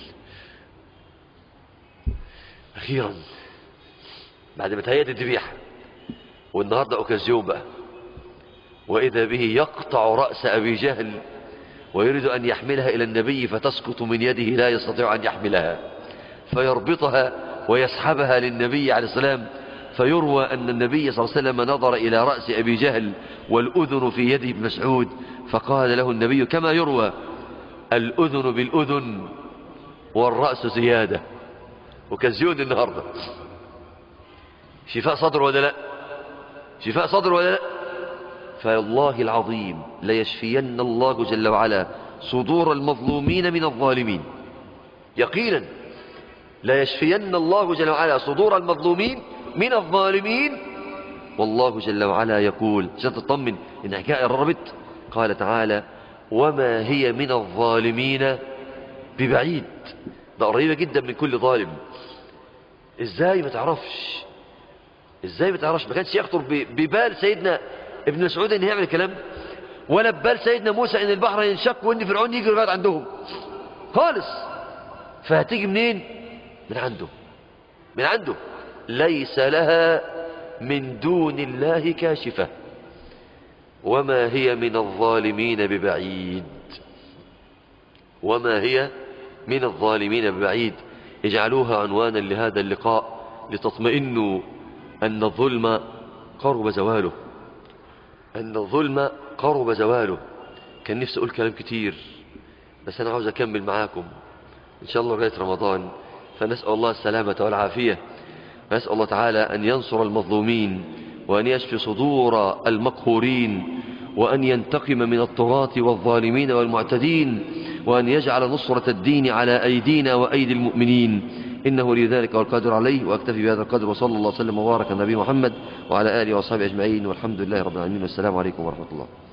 اخيرا بعد ما تهيأت الذبيحة، والنهارده اوكازيون بقى، وإذا به يقطع رأس أبي جهل ويريد أن يحملها إلى النبي فتسقط من يده لا يستطيع أن يحملها، فيربطها ويسحبها للنبي عليه السلام. فيروى أن النبي صلى الله عليه وسلم نظر إلى رأس أبي جهل والأذن في يد ابن مسعود، فقال له النبي كما يروى: الأذن بالأذن والرأس زيادة. وكان زيود النهاردة. شفاء صدر ولا لا؟ شفاء صدر ولا لا؟ فالله العظيم ليشفين الله جل وعلا صدور المظلومين من الظالمين، يقينا ليشفين الله جل وعلا صدور المظلومين من الظالمين. والله جل وعلا يقول عشان تطمن إن حكاية قربت، قال تعالى: وما هي من الظالمين ببعيد. ده قريبة جدا من كل ظالم. ازاي ما تعرفش؟ ازاي ما تعرفش؟ ما كانش يخطر ببال سيدنا ابن مسعود ان يعمل الكلام، ولا ببال سيدنا موسى ان البحر ينشق وان فرعون يجي لغايه عندهم خالص. فهتيجي منين؟ من عنده، من عنده. ليس لها من دون الله كاشفة وما هي من الظالمين ببعيد. وما هي من الظالمين ببعيد. اجعلوها عنوانا لهذا اللقاء لتطمئنوا أن الظلم قرب زواله، أن الظلم قرب زواله. كان نفسي أقول كلام كتير بس أنا عاوز أكمل معاكم إن شاء الله لغاية رمضان. فنسأل الله السلامة والعافية، نسأل الله تعالى أن ينصر المظلومين وأن يشفي صدور المقهورين وأن ينتقم من الطغاة والظالمين والمعتدين وأن يجعل نصرة الدين على أيدينا وأيدي المؤمنين، إنه ولي ذلك والقادر عليه. وأكتفي بهذا القدر، وصلى الله وسلم وبارك على نبي محمد وعلى آله وصحبه أجمعين، والحمد لله رب العالمين، والسلام عليكم ورحمة الله.